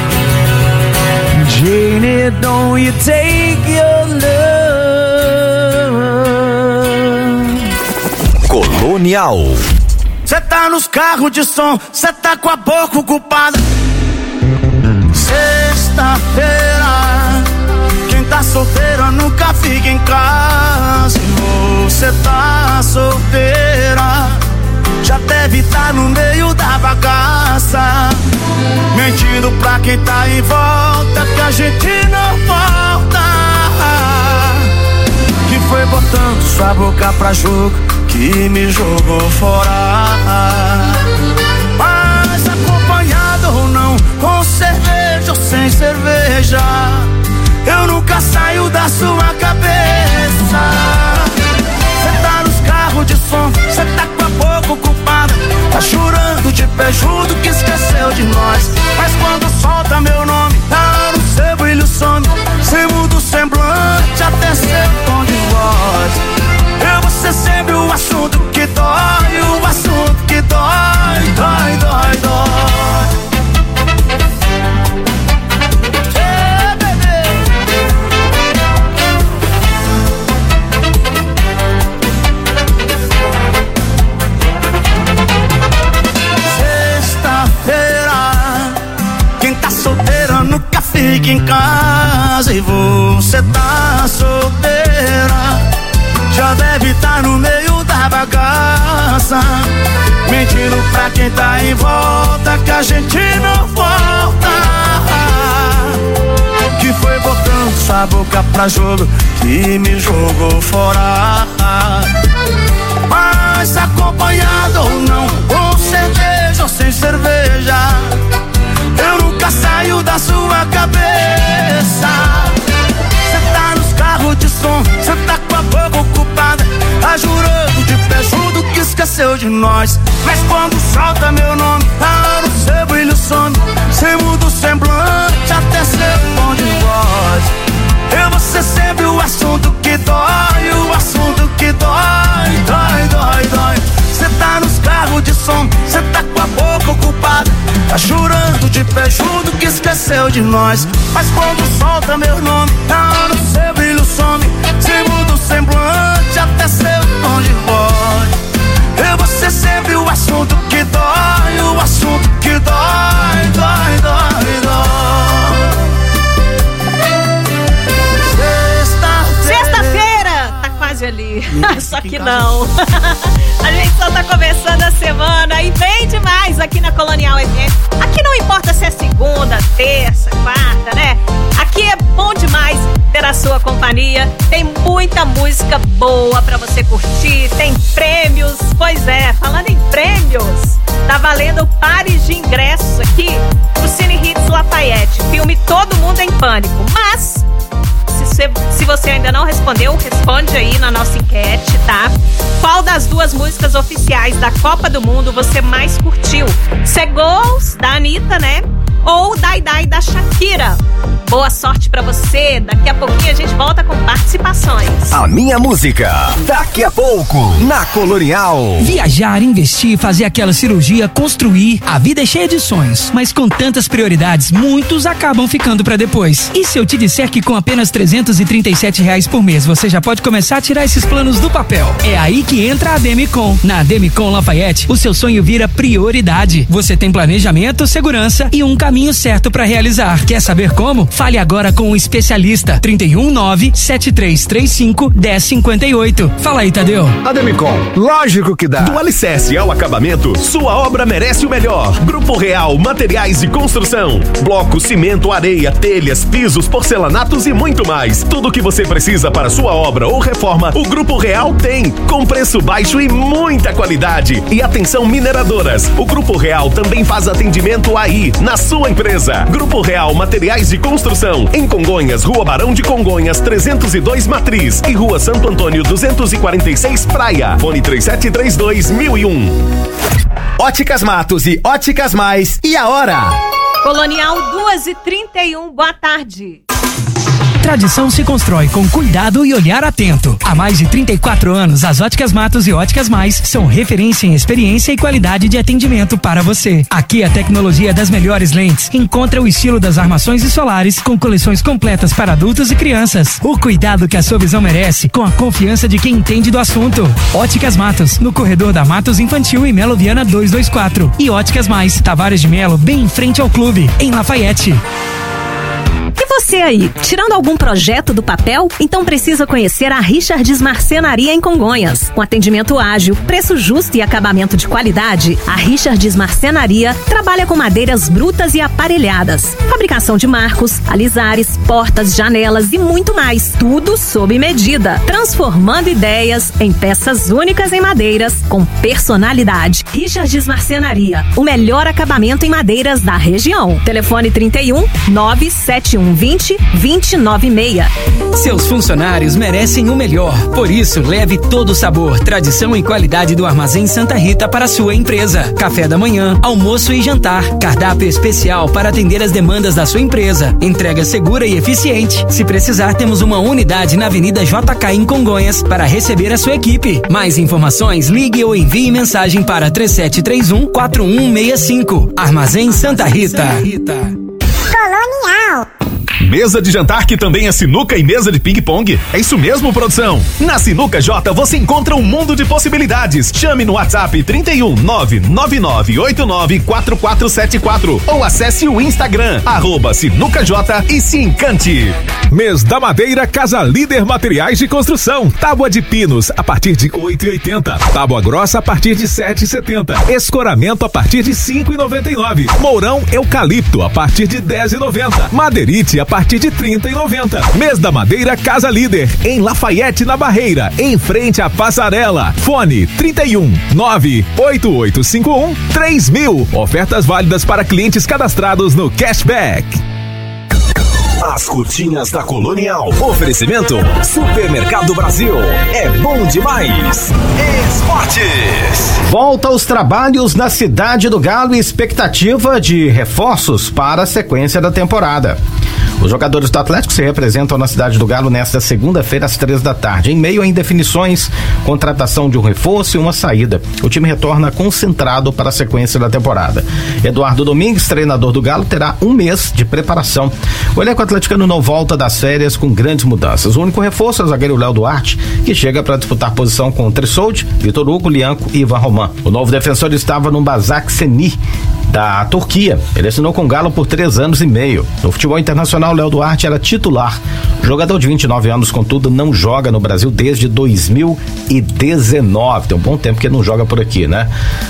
S25: Janie, don't you take your love.
S5: Colonial.
S7: Cê tá nos carros de som, cê tá com a boca ocupada. Sexta-feira, quem tá solteira nunca fica em casa. E você tá solteira, já deve estar no meio da bagaça, mentindo pra quem tá em volta que a gente não volta. Que foi botando sua boca pra jogo que me jogou fora. Mas acompanhado ou não, com cerveja ou sem cerveja, eu nunca saio da sua cabeça. Cê tá nos carros de som, cê tá com a boca ocupada, tá chorando de pé junto que esqueceu de nós. Mas quando solta meu nome, tá no seu brilho some, cê muda o semblante até seu tom de voz. Eu vou ser sempre o assunto que dói, o assunto que dói, dói, dói, dói. Hey, baby. Sexta-feira, quem tá solteira nunca fica em casa. E você tá solteira, já deve estar no meio da bagaça, mentindo pra quem tá em volta que a gente não volta. Que foi botando sua boca pra jogo que me jogou fora. Mas acompanhado ou não, com cerveja ou sem cerveja, eu nunca saio da sua cabeça. Cê tá nos carros de som, cê tá com a boca ocupada, tá jurando de pé junto que esqueceu de nós. Mas quando solta meu nome, tá no seu brilho some, cê muda o semblante até seu tom de voz. Eu vou ser sempre o assunto que dói, o assunto que dói, dói, dói, dói. Cê tá nos carros de som, cê tá com a boca ocupada, tá chorando de pé junto que esqueceu de nós. Mas quando solta meu nome, tá no seu brilho some, cê muda o semblante até seu tom de voz. Eu vou ser sempre o assunto que dói, o assunto que dói, dói, dói, dói.
S14: Sexta-feira, tá quase ali. Só que não. A gente só tá começando a semana e bem demais aqui na Colonial F M. Aqui não importa se é segunda, terça, quarta, né? Aqui é bom demais ter a sua companhia. Tem muita música boa pra você curtir, tem prêmios. Pois é, falando em prêmios, tá valendo pares de ingressos aqui pro Cine Hits Lafayette, filme Todo Mundo em Pânico. Mas se, se você ainda não respondeu, responde aí na nossa enquete, tá? Qual das duas músicas oficiais da Copa do Mundo você mais curtiu? Cê Goes, da Anitta, né? Ou Dai Dai, da Shakira? Boa sorte pra você. Daqui a pouquinho a gente volta com participações.
S5: A minha música, daqui a pouco, na Colonial.
S11: Viajar, investir, fazer aquela cirurgia, construir. A vida é cheia de sonhos, mas com tantas prioridades, muitos acabam ficando pra depois. E se eu te disser que com apenas trezentos e trinta e sete reais por mês, você já pode começar a tirar esses planos do papel? É aí que entra a Demicon. Na Demicon Lafayette, o seu sonho vira prioridade. Você tem planejamento, segurança e um caminho caminho certo para realizar. Quer saber como? Fale agora com o especialista. trinta e um nove sete três três cinco um zero cinco oito. Fala aí, Tadeu.
S4: Ademicon, lógico que dá. Do alicerce ao acabamento, sua obra merece o melhor. Grupo Real Materiais de Construção. Bloco, cimento, areia, telhas, pisos, porcelanatos e muito mais. Tudo o que você precisa para sua obra ou reforma, o Grupo Real tem. Com preço baixo e muita qualidade. E atenção, mineradoras. O Grupo Real também faz atendimento aí, na sua empresa. Grupo Real Materiais de Construção. Em Congonhas, Rua Barão de Congonhas, trezentos e dois Matriz. E Rua Santo Antônio, duzentos e quarenta e seis Praia. Fone três sete três dois mil e um.
S17: Óticas Matos e Óticas Mais. E a hora?
S14: Colonial duas e trinta e um, boa tarde.
S11: Tradição se constrói com cuidado e olhar atento. Há mais de trinta e quatro anos, as Óticas Matos e Óticas Mais são referência em experiência e qualidade de atendimento para você. Aqui a tecnologia das melhores lentes encontra o estilo das armações e solares com coleções completas para adultos e crianças. O cuidado que a sua visão merece com a confiança de quem entende do assunto. Óticas Matos, no corredor da Matos Infantil e Melo Viana duzentos e vinte e quatro. E Óticas Mais, Tavares de Melo, bem em frente ao clube, em Lafayette.
S6: E você aí, tirando algum projeto do papel? Então precisa conhecer a Richards Marcenaria em Congonhas. Com atendimento ágil, preço justo e acabamento de qualidade, a Richards Marcenaria trabalha com madeiras brutas e aparelhadas, fabricação de marcos, alisares, portas, janelas e muito mais. Tudo sob medida, transformando ideias em peças únicas em madeiras com personalidade. Richards Marcenaria, o melhor acabamento em madeiras da região. Telefone trinta e um, nove sete um vinte, vinte nove seis.
S11: Seus funcionários merecem o melhor. Por isso, leve todo o sabor, tradição e qualidade do Armazém Santa Rita para a sua empresa. Café da manhã, almoço e jantar. Cardápio especial para atender as demandas da sua empresa. Entrega segura e eficiente. Se precisar, temos uma unidade na Avenida J K em Congonhas para receber a sua equipe. Mais informações, ligue ou envie mensagem para três sete três um, quatro um seis cinco. Armazém Santa Rita.
S4: Colonial. Mesa de jantar que também é sinuca e mesa de ping-pong? É isso mesmo, produção? Na Sinuca J você encontra um mundo de possibilidades. Chame no WhatsApp trinta e um, nove nove nove oito nove quatro quatro sete quatro ou acesse o Instagram, arroba Sinuca J e se encante.
S23: Mês da Madeira Casa Líder Materiais de Construção. Tábua de pinos a partir de oito e oitenta. Tábua grossa a partir de sete e setenta. Escoramento a partir de cinco e noventa e nove. Mourão eucalipto a partir de dez e noventa. Madeirite a partir de trinta e noventa. Mês da Madeira Casa Líder, em Lafayette, na Barreira, em frente à passarela. Fone trinta e um, nove oito oito cinco um, três mil. Ofertas válidas para clientes cadastrados no Cashback.
S4: As curtinhas da Colonial. Oferecimento Supermercado Brasil. É bom demais. Esportes.
S17: Volta aos trabalhos na Cidade do Galo e expectativa de reforços para a sequência da temporada. Os jogadores do Atlético se representam na Cidade do Galo nesta segunda-feira às três da tarde. Em meio a indefinições, contratação de um reforço e uma saída. O time retorna concentrado para a sequência da temporada. Eduardo Domingues, treinador do Galo, terá um mês de preparação. O elenco atleticano não volta das férias com grandes mudanças. O único reforço é o zagueiro Léo Duarte, que chega para disputar posição com Trissoldi, Vitor Hugo, Lianco e Ivan Roman. O novo defensor estava no Basaksehir, da Turquia. Ele assinou com o Galo por três anos e meio. No futebol internacional, Léo Duarte era titular. Jogador de vinte e nove anos, contudo, não joga no Brasil desde dois mil e dezenove. Tem um bom tempo que ele não joga por aqui, né?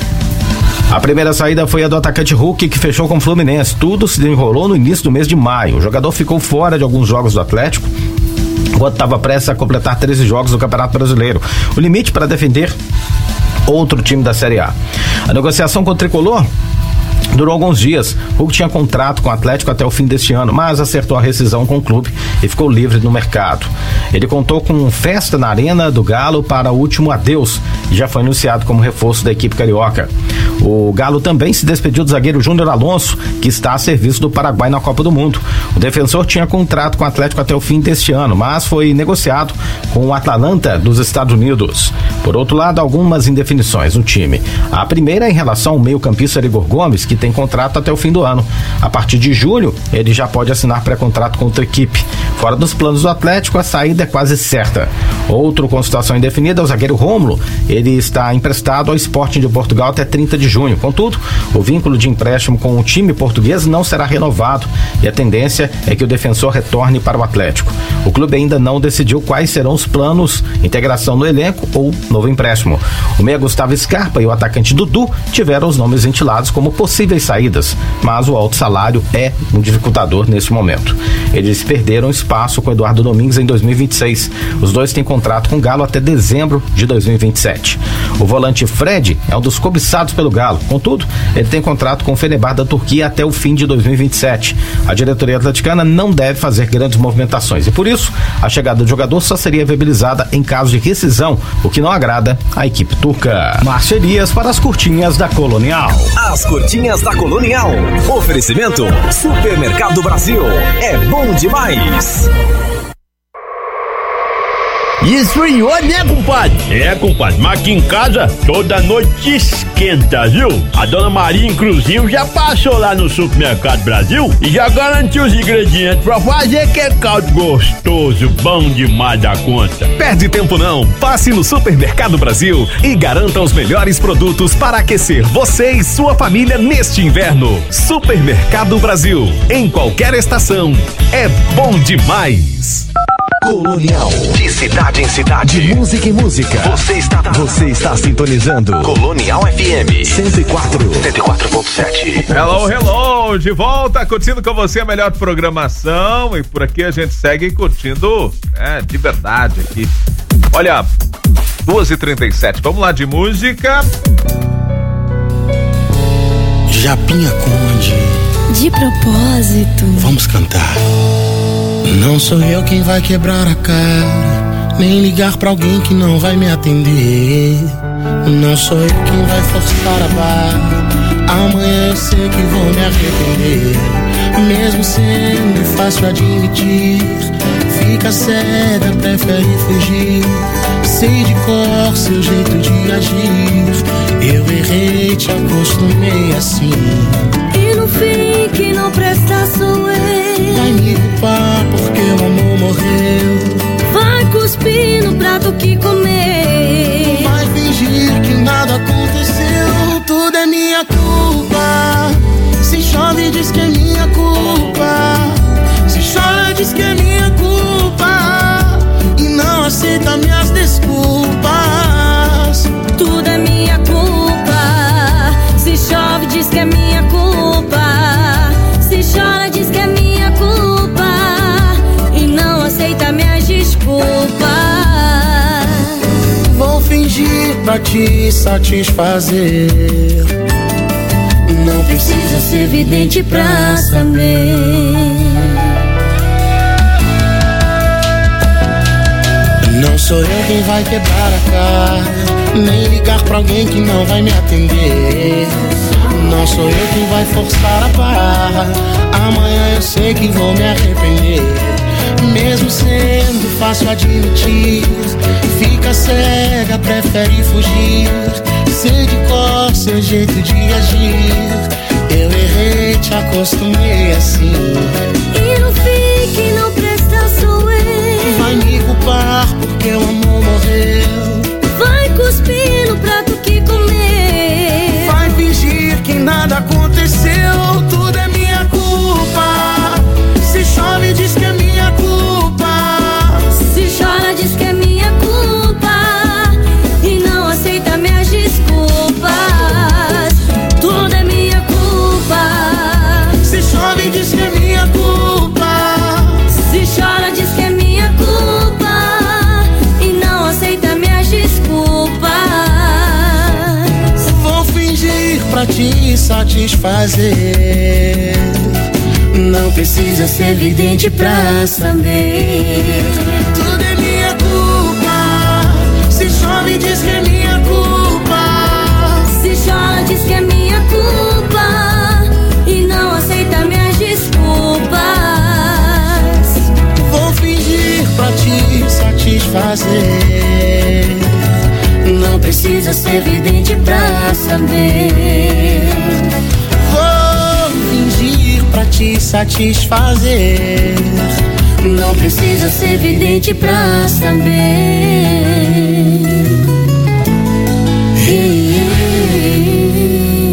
S17: A primeira saída foi a do atacante Hulk, que fechou com o Fluminense. Tudo se desenrolou no início do mês de maio. O jogador ficou fora de alguns jogos do Atlético, enquanto estava prestes a completar treze jogos do Campeonato Brasileiro. O limite para defender outro time da Série A. A negociação com o Tricolor durou alguns dias. Hulk tinha contrato com o Atlético até o fim deste ano, mas acertou a rescisão com o clube e ficou livre no mercado. Ele contou com festa na Arena do Galo para o último adeus e já foi anunciado como reforço da equipe carioca. O Galo também se despediu do zagueiro Júnior Alonso, que está a serviço do Paraguai na Copa do Mundo. O defensor tinha contrato com o Atlético até o fim deste ano, mas foi negociado com o Atlanta dos Estados Unidos. Por outro lado, algumas indefinições no time. A primeira é em relação ao meio-campista Igor Gomes, que tem contrato até o fim do ano. A partir de julho, ele já pode assinar pré-contrato com outra equipe. Fora dos planos do Atlético, a saída é quase certa. Outro com situação indefinida é o zagueiro Rômulo. Ele está emprestado ao Sporting de Portugal até trinta de junho. Contudo, o vínculo de empréstimo com o time português não será renovado e a tendência é que o defensor retorne para o Atlético. O clube ainda não decidiu quais serão os planos, integração no elenco ou novo empréstimo. O meia Gustavo Scarpa e o atacante Dudu tiveram os nomes ventilados como possíveis saídas, mas o alto salário é um dificultador nesse momento. Eles perderam espaço com Eduardo Domingues em dois mil e vinte e seis. Os dois têm contrato com o Galo até dezembro de dois mil e vinte e sete. O volante Fred é um dos cobiçados pelo Galo. Contudo, ele tem contrato com o Fenerbahçe da Turquia até o fim de dois mil e vinte e sete. A diretoria atleticana não deve fazer grandes movimentações e por isso a chegada do jogador só seria viabilizada em caso de rescisão, o que não agrada à equipe turca. Marcerias para as curtinhas da Colonial.
S5: As curtinhas da Colonial. Oferecimento Supermercado Brasil. É bom demais.
S20: Esfriou, né, compadre? É, compadre, mas aqui em casa toda noite esquenta, viu? A dona Maria, inclusive, já passou lá no Supermercado Brasil e já garantiu os ingredientes pra fazer aquele caldo gostoso, bom demais da conta.
S4: Perde tempo não, passe no Supermercado Brasil e garanta os melhores produtos para aquecer você e sua família neste inverno. Supermercado Brasil, em qualquer estação, é bom demais.
S5: Colonial. De cidade em cidade. De música em música. Você está, você está sintonizando Colonial F M cento e quatro, cento e quatro ponto sete.
S8: Hello, hello, de volta, curtindo com você a melhor programação e por aqui a gente segue curtindo, é, de verdade aqui. Olha, duas e trinta e sete, vamos lá de música.
S10: Japinha Conde.
S15: De propósito.
S10: Vamos cantar. Não sou eu quem vai quebrar a cara, nem ligar pra alguém que não vai me atender. Não sou eu quem vai forçar a barra, amanhã eu sei que vou me arrepender. Mesmo sendo fácil admitir, fica cega, prefere fugir. Sei de cor seu jeito de agir, eu errei, te acostumei assim.
S15: E no fim que não presta sou eu.
S10: Vai me culpar porque o amor morreu.
S15: Vai cuspir no prato que comeu.
S10: Vai fingir que nada aconteceu. Tudo é minha culpa. Se chove diz que é minha culpa. Se chora diz que é minha culpa. E não aceita minhas desculpas.
S15: Tudo é minha culpa. Se chove diz que é minha culpa. Se chora diz que é minha culpa e não aceita minhas desculpas.
S10: Vou fingir pra te satisfazer.
S15: Não precisa ser vidente pra saber.
S10: Não sou eu quem vai quebrar a cara, nem ligar pra alguém que não vai me atender. Não sou eu quem vai forçar a barra, amanhã eu sei que vou me arrepender. Mesmo sendo fácil admitir, fica cega, prefere fugir. Sei de cor seu jeito de agir, eu errei, te acostumei assim.
S15: E no fim que não presta sou eu.
S10: Vai me culpar porque o amor morreu.
S15: Vai cuspir no prato que comeu.
S10: Vai fingir que nada aconteceu. Tudo é minha culpa. Se chove diz que é minha culpa.
S15: Se chora diz que é minha culpa e não aceita minhas desculpas. Tudo é minha culpa.
S10: Se chove diz que é minha culpa.
S15: Se chora diz que é minha culpa e não aceita minhas desculpas.
S10: Vou fingir pra te satisfazer. Não precisa ser evidente pra saber. Tudo é minha culpa. Se chove diz que é minha culpa.
S15: Se chora diz que é minha culpa e não aceita minhas desculpas.
S10: Vou fingir pra te satisfazer. Não precisa ser evidente pra saber. Vou fingir pra te satisfazer. Não precisa ser evidente pra saber. Hey, hey, hey.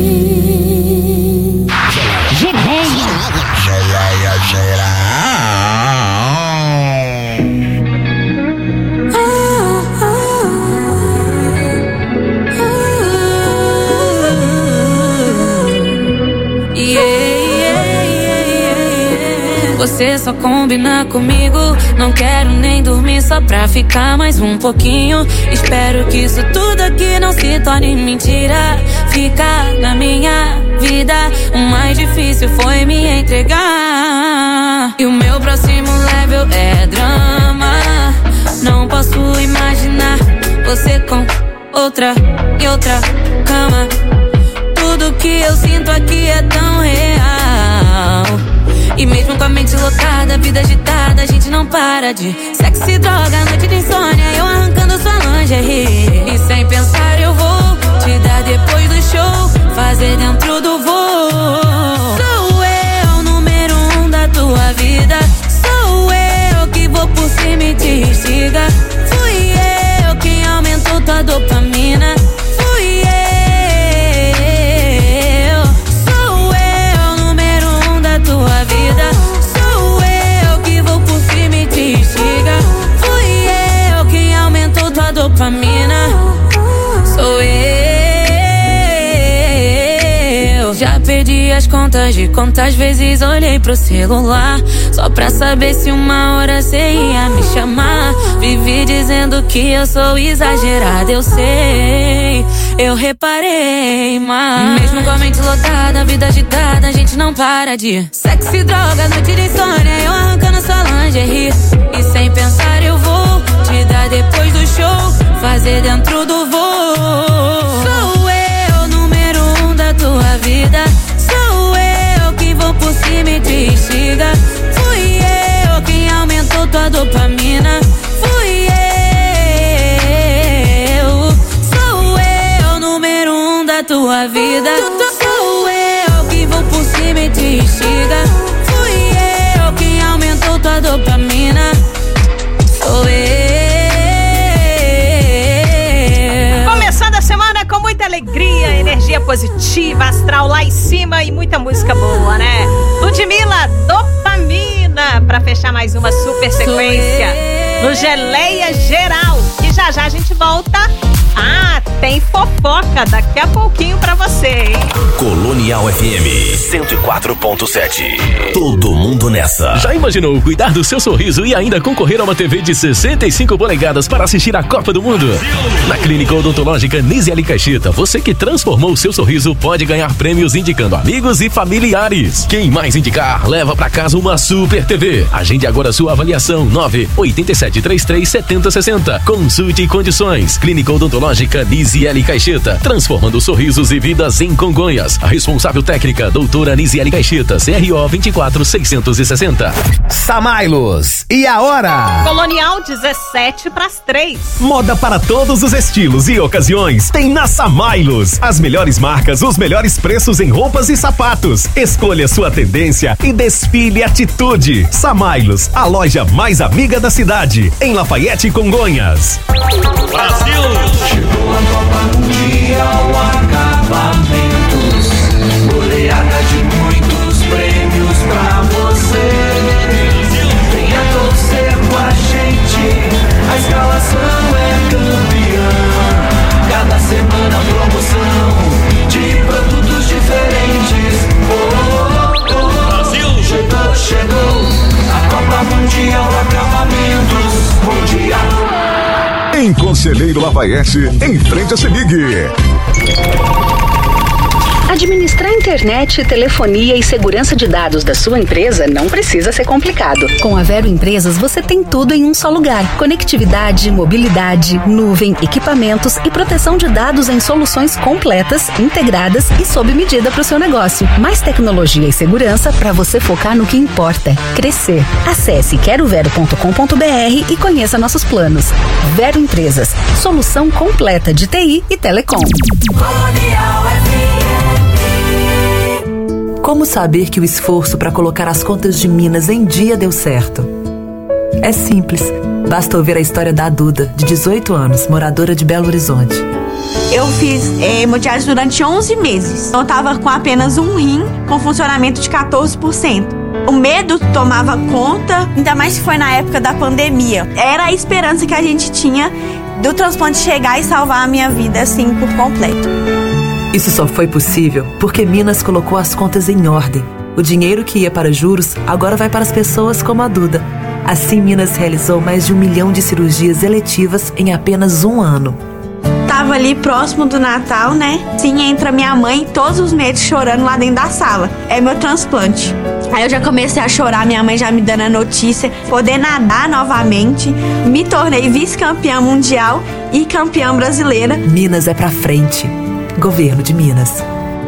S15: Você só combina comigo. Não quero nem dormir só pra ficar mais um pouquinho. Espero que isso tudo aqui não se torne mentira. Ficar na minha vida, o mais difícil foi me entregar. E o meu próximo level é drama. Não posso imaginar você com outra e outra cama. Tudo que eu sinto aqui é tão real. E mesmo com a mente lotada, vida agitada, a gente não para de sexo e droga, noite de insônia, eu arrancando sua lingerie. E sem pensar eu vou te dar depois do show, fazer dentro do voo. Sou eu, número um da tua vida. Sou eu que vou por cima e te instiga. Fui eu quem aumentou tua dopamina. Fui eu. Sou eu, número um da tua vida. Sou eu que vou por cima e te instiga. Fui eu quem aumentou tua dopamina. Sou eu. Já perdi as contas de quantas vezes olhei pro celular só pra saber se uma hora cê ia me chamar. Vivi dizendo que eu sou exagerada, eu sei, eu reparei, mas mesmo com a mente lotada, vida agitada, a gente não para de sexo e droga, noite de insônia, eu arrancando sua lingerie. E sem pensar eu vou te dar depois do show, fazer dentro do voo. Sou eu, número um da tua vida. Sou eu que vou por cima e te instiga. Fui eu quem aumentou tua dopamina. Fui eu. Sou eu, número um da tua vida. Sou eu que vou por cima e te instiga. Fui eu quem aumentou tua dopamina. Sou eu.
S14: Começando a semana com muita alegria, energia positiva, astral lá em cima e muita música boa, né? Ludmilla, Dopamina, pra fechar mais uma super sequência no Geleia Geral. E já já a gente volta. Ah, tem fofoca daqui a pouquinho pra você, hein?
S5: Colonial F M cento e quatro ponto sete. Todo mundo nessa.
S9: Já imaginou cuidar do seu sorriso e ainda concorrer a uma T V de sessenta e cinco polegadas para assistir a Copa do Mundo? Na Clínica Odontológica Nisiele Caixeta, você que transformou o seu sorriso pode ganhar prêmios indicando amigos e familiares. Quem mais indicar, leva pra casa uma Super T V. Agende agora sua avaliação. Nove oito sete três três sete zero seis zero. Consulte condições. Clínica Odontológica Nisiele Caixeta, transformando sorrisos e vidas em Congonhas. A responsável técnica, doutora Nisiele Caixeta, C R O vinte e quatro seiscentos e sessenta.
S4: Samailos, e a hora?
S14: Colonial dezessete pras três.
S4: Moda para todos os estilos e ocasiões tem na Samailos. As melhores marcas, os melhores preços em roupas e sapatos. Escolha sua tendência e desfile atitude. Samailos, a loja mais amiga da cidade, em Lafayette e Congonhas.
S7: Brasil! Chegou a Copa Mundial Acabamentos, goleada de muitos prêmios pra você. Venha torcer com a gente, a escalação é campeã. Cada semana promoção de produtos diferentes. Oh, oh, oh. Brasil! Chegou, chegou a Copa Mundial Acabamentos Mundial.
S3: Em Conselheiro Lafayette, em frente a Semig.
S6: Administrar internet, telefonia e segurança de dados da sua empresa não precisa ser complicado. Com a Vero Empresas, você tem tudo em um só lugar. Conectividade, mobilidade, nuvem, equipamentos e proteção de dados em soluções completas, integradas e sob medida para o seu negócio. Mais tecnologia e segurança para você focar no que importa: crescer. Acesse quero vero ponto com ponto br e conheça nossos planos. Vero Empresas, solução completa de T I e telecom.
S12: Como saber que o esforço para colocar as contas de Minas em dia deu certo? É simples. Basta ouvir a história da Duda, de dezoito anos, moradora de Belo Horizonte.
S13: Eu fiz é, hemodiálise durante onze meses. Eu tava com apenas um rim, com funcionamento de quatorze por cento. O medo tomava conta, ainda mais que foi na época da pandemia. Era a esperança que a gente tinha do transplante chegar e salvar a minha vida, assim, por completo.
S12: Isso só foi possível porque Minas colocou as contas em ordem. O dinheiro que ia para juros agora vai para as pessoas como a Duda. Assim, Minas realizou mais de um milhão de cirurgias eletivas em apenas um ano.
S13: Tava ali próximo do Natal, né? Sim, entra minha mãe todos os meses chorando lá dentro da sala. É meu transplante. Aí eu já comecei a chorar, minha mãe já me dando a notícia, poder nadar novamente. Me tornei vice-campeã mundial e campeã brasileira.
S12: Minas é pra frente. Governo de Minas.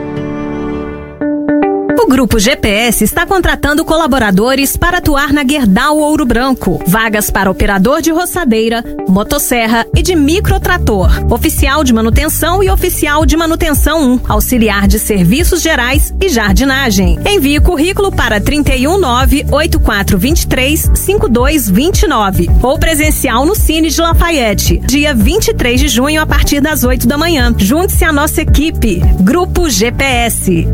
S6: O Grupo G P S está contratando colaboradores para atuar na Gerdau Ouro Branco. Vagas para operador de roçadeira, motosserra e de microtrator, oficial de manutenção e oficial de manutenção um, auxiliar de serviços gerais e jardinagem. Envie currículo para trinta e um nove oito quatro dois três cinco dois dois nove ou presencial no Cine de Lafayette, dia vinte e três de junho a partir das oito da manhã. Junte-se à nossa equipe. Grupo G P S.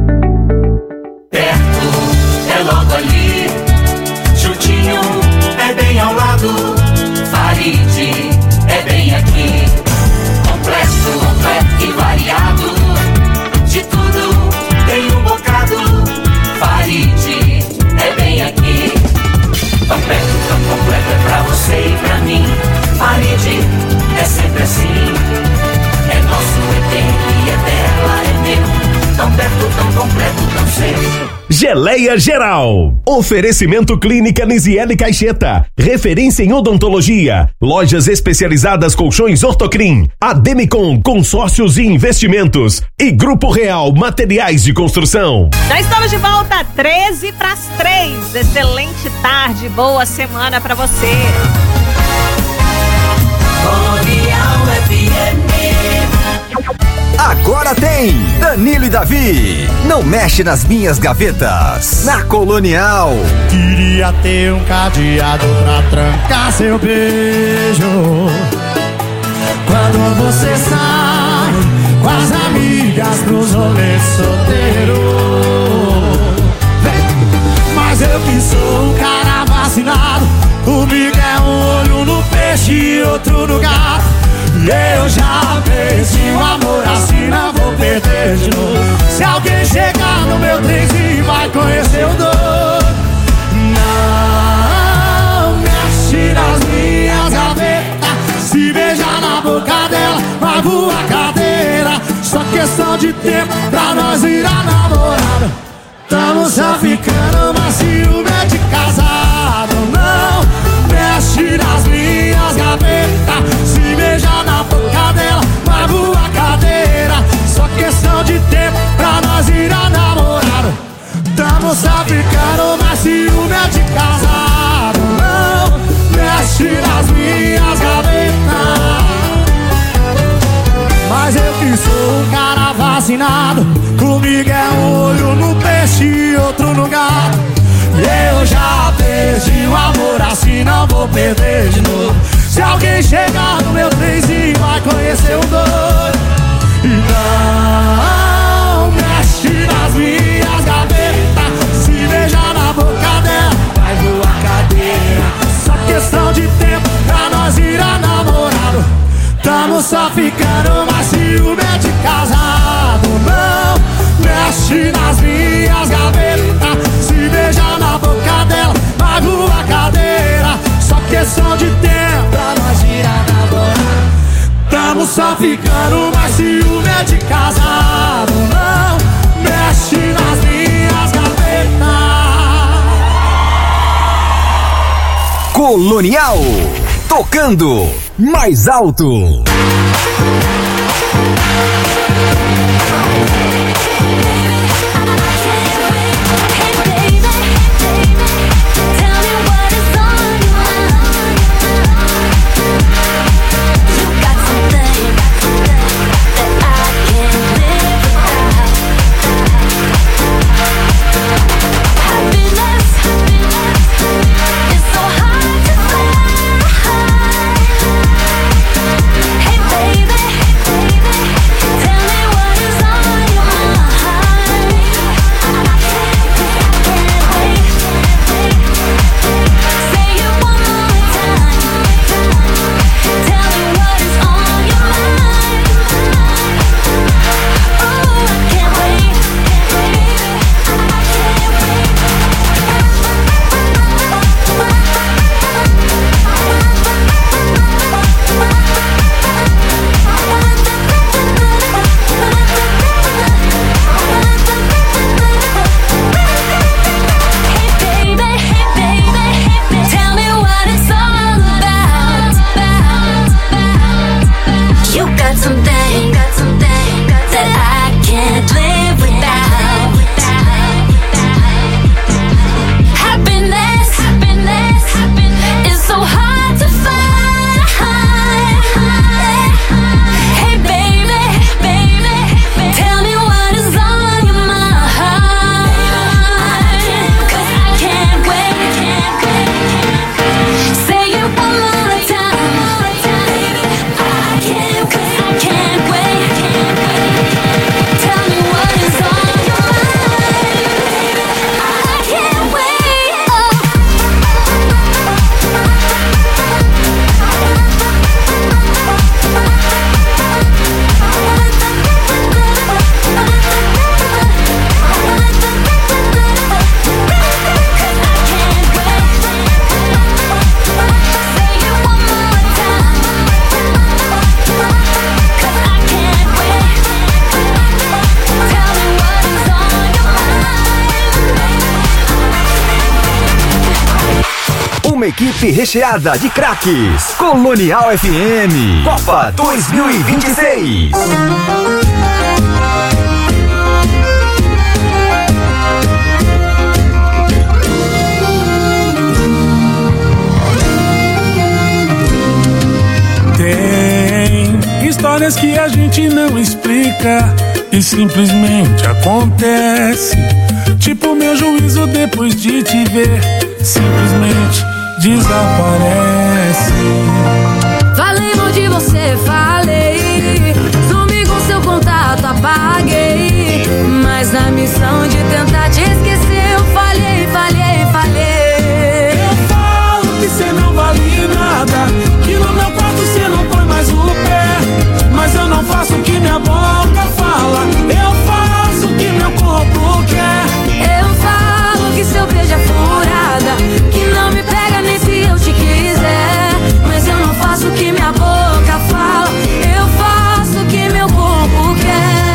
S7: É logo ali, juntinho, é bem ao lado. Farid, é bem aqui. Completo, completo e variado. De tudo tem um bocado. Farid, é bem aqui. Tão perto, tão completo é pra você e pra mim. Farid, é sempre assim. É nosso, é dele, é dela, é meu. Tão perto, tão completo, tão sempre.
S4: Geleia Geral. Oferecimento Clínica Nisiele Caixeta. Referência em odontologia. Lojas especializadas Colchões Ortocrim. Ademicon Consórcios e Investimentos. E Grupo Real Materiais de Construção.
S14: Já estamos de volta, treze para as três. Excelente tarde, boa semana para você.
S5: Colonial F M. Agora tem Danilo e Davi. Não mexe nas minhas gavetas. Na Colonial.
S10: Queria ter um cadeado pra trancar seu beijo. Quando você sai com as amigas pros rolês solteiro. Mas eu que sou um cara vacinado. Comigo é um olho no peixe e outro no gato. Eu já perdi o amor, assim não vou perder de novo. Se alguém chegar no meu trenzinho vai conhecer o doido. Não mexe nas minhas gavetas. Se beijar na boca dela vai voar cadeira. Só questão de tempo pra nós virar namorado. Tamo só ficando, mas ciúme é de casado. Não mexe nas minhas gavetas. Se beijar na boca dela vai voar cadeira. Só questão de tempo pra nós virar namorado. Tamo só ficando, mas ciúme é de casado. Não mexe nas minhas gavetas. Mas eu que sou um cara vacinado. Comigo é um olho no peixe e outro no gato. E eu já perdi o amor, assim não vou perder de novo. Se alguém chegar no meu trenzinho vai conhecer o doido. E não mexe nas minhas gavetas. Se beijar na boca dela vai voar cadeira. Só questão de tempo pra nós virar namorado. Tamo só ficando, mas ciúme é de casado. Não mexe nas minhas gavetas. Se beijar na boca dela vai voar cadeira. Só questão de tempo pra nós virar namorado. Tamo só ficando, mas ciúme é de casado. Não mexe nas minhas gavetas.
S5: Colonial. Tocando mais alto.
S15: Hey, baby.
S5: uma equipe recheada de craques. Colonial F M, Copa dois mil e vinte e seis.
S2: Tem histórias que a gente não explica e simplesmente acontece. Tipo meu juízo depois de te ver, simplesmente desaparece.
S15: Falei mal de você, falei. Sumi com seu contato, apaguei. Mas na missão de tentar te esquecer, eu falhei, falhei, falhei.
S2: Eu falo que cê não vale nada, que no meu quarto cê não põe mais o pé. Mas eu não faço o que minha boca fala, eu faço o que meu corpo quer.
S15: Eu falo que seu beijo é furada, que não me pega nem se eu te quiser. Mas eu não faço o que minha boca fala, eu faço o que meu corpo quer.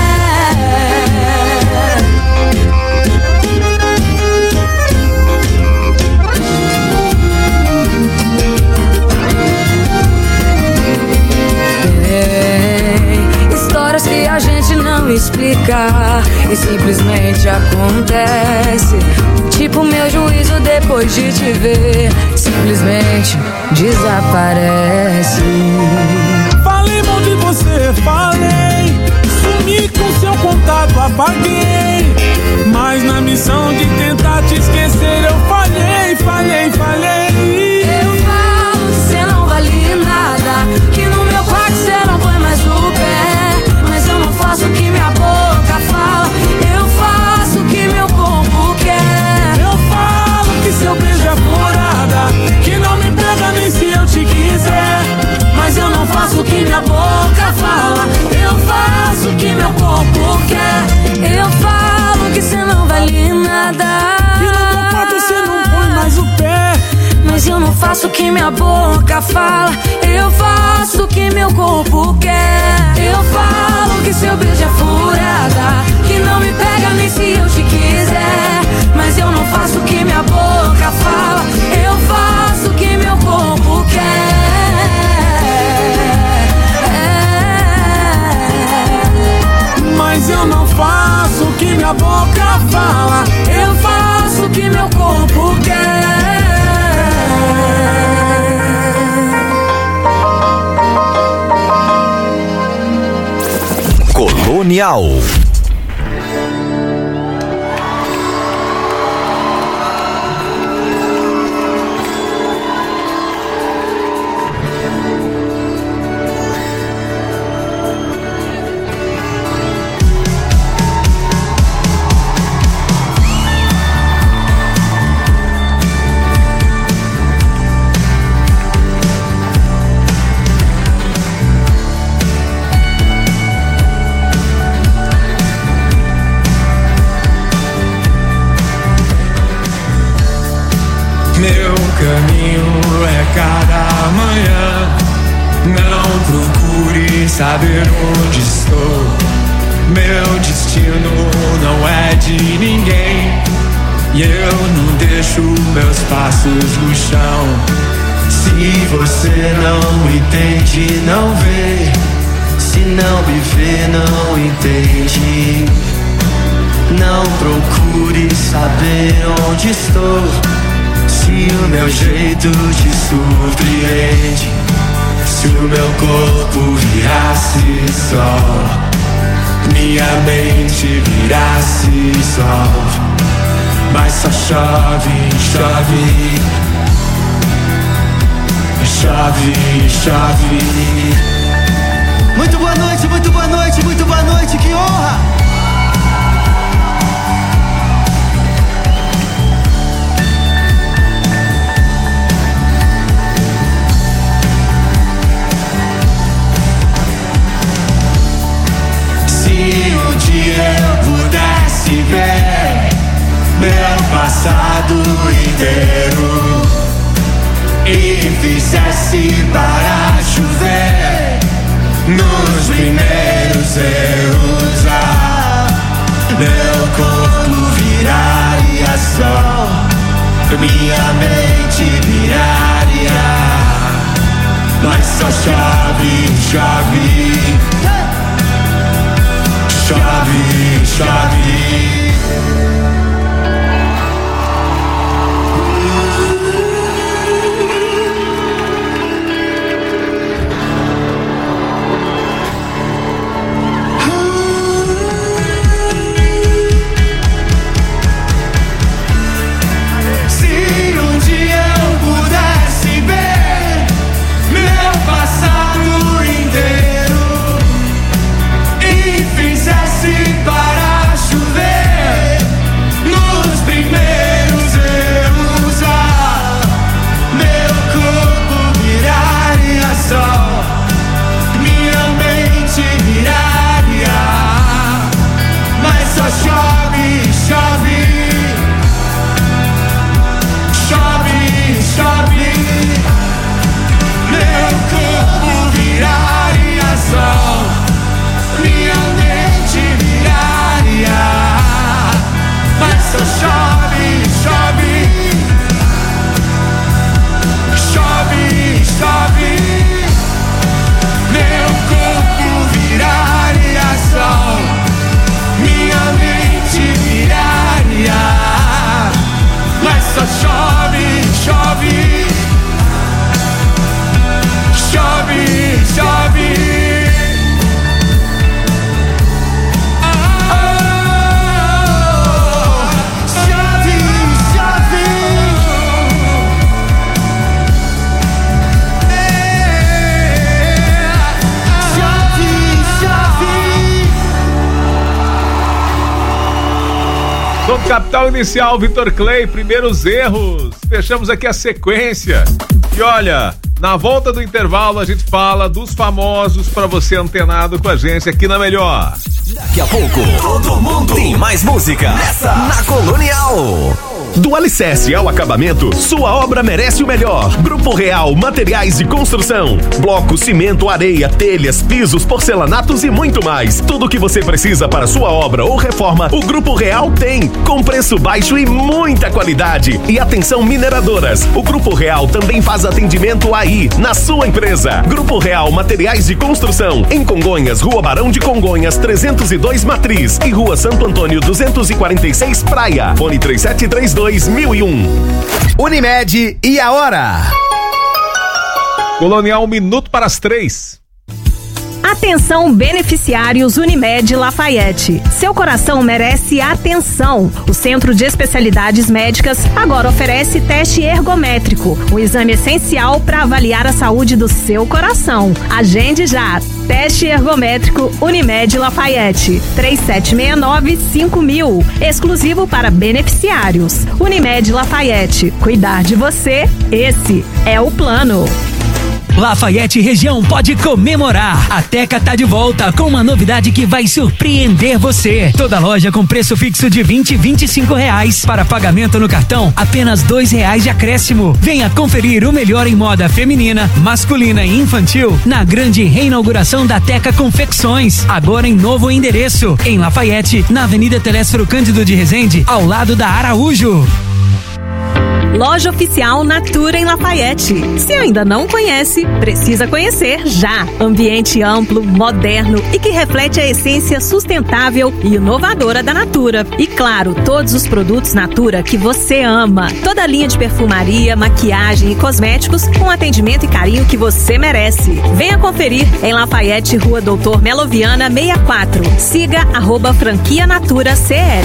S15: Tem histórias que a gente não explica e simplesmente acontece. Tipo meu juízo depois de te ver, simplesmente desaparece.
S2: Falei mal de você, falei. Sumi com seu contato, apaguei. Mas na missão de tentar te esquecer, eu falhei, falhei, falhei.
S15: Eu falo que cê não vale nada, que no meu quarto cê não põe mais o pé. Mas eu não faço o que minha boca fala, eu faço o que meu corpo quer.
S2: Eu falo que seu beijo é furada, que não me pega nem se eu te quiser.
S15: Mas eu não faço o que minha boca fala, eu faço o que meu corpo quer. Eu falo que cê não vale nada,
S2: que no meu quarto cê não põe mais o pé.
S15: Mas eu não faço o que minha boca fala, eu faço o que meu corpo quer. Eu falo que seu beijo é furada, que não me pega nem se eu te quiser. Mas eu não faço o que minha boca fala, eu faço o que meu corpo quer.
S2: Mas eu não faço o que minha boca fala, eu faço o que meu corpo quer.
S5: Colonial.
S1: Meu caminho é cada manhã. Não procure saber onde estou. Meu destino não é de ninguém. E eu não deixo meus passos no chão. Se você não entende, não vê. Se não me vê, não entende. Não procure saber onde estou. Se o meu jeito te surpreende, se o meu corpo virasse sol, minha mente virasse sol, mas só chove, chove, chove, chove.
S7: Muito boa noite, muito boa noite, muito boa noite, que honra!
S1: Se um dia eu pudesse ver meu passado inteiro e fizesse parar de chover nos primeiros erros, ah, meu corpo viraria sol,
S7: minha mente viraria. Mas só chove, chove, chove, chove.
S8: Capital Inicial, Vitor Clay, primeiros erros. Fechamos aqui a sequência. E olha, na volta do intervalo a gente fala dos famosos pra você antenado com a gente aqui na Melhor.
S5: Daqui a pouco, todo mundo tem mais música nessa na Colonial.
S4: Do alicerce ao acabamento, sua obra merece o melhor. Grupo Real Materiais de Construção. Bloco, cimento, areia, telhas, pisos, porcelanatos e muito mais. Tudo o que você precisa para sua obra ou reforma, o Grupo Real tem. Com preço baixo e muita qualidade. E atenção, mineradoras. O Grupo Real também faz atendimento aí, na sua empresa. Grupo Real Materiais de Construção. Em Congonhas, Rua Barão de Congonhas, trezentos e dois Matriz. E Rua Santo Antônio, duzentos e quarenta e seis Praia. Fone três sete três dois mil e um.
S5: Unimed e a hora.
S8: Colonial, um minuto para as três.
S6: Atenção, beneficiários Unimed Lafayette. Seu coração merece atenção. O Centro de Especialidades Médicas agora oferece teste ergométrico, um exame essencial para avaliar a saúde do seu coração. Agende já. Teste ergométrico Unimed Lafayette. três sete seis nove cinco mil. Exclusivo para beneficiários. Unimed Lafayette. Cuidar de você, esse é o plano.
S11: Lafayette região pode comemorar. A Teca tá de volta com uma novidade que vai surpreender você. Toda loja com preço fixo de vinte e vinte e cinco reais. Para pagamento no cartão, apenas dois reais de acréscimo. Venha conferir o melhor em moda feminina, masculina e infantil na grande reinauguração da Teca Confecções. Agora em novo endereço, em Lafayette, na Avenida Telésforo Cândido de Resende, ao lado da Araújo.
S6: Loja Oficial Natura em Lafayette. Se ainda não conhece, precisa conhecer já. Ambiente amplo, moderno e que reflete a essência sustentável e inovadora da Natura. E claro, todos os produtos Natura que você ama. Toda a linha de perfumaria, maquiagem e cosméticos com atendimento e carinho que você merece. Venha conferir em Lafayette, Rua Doutor Meloviana sessenta e quatro. Siga arroba franquia Natura C L.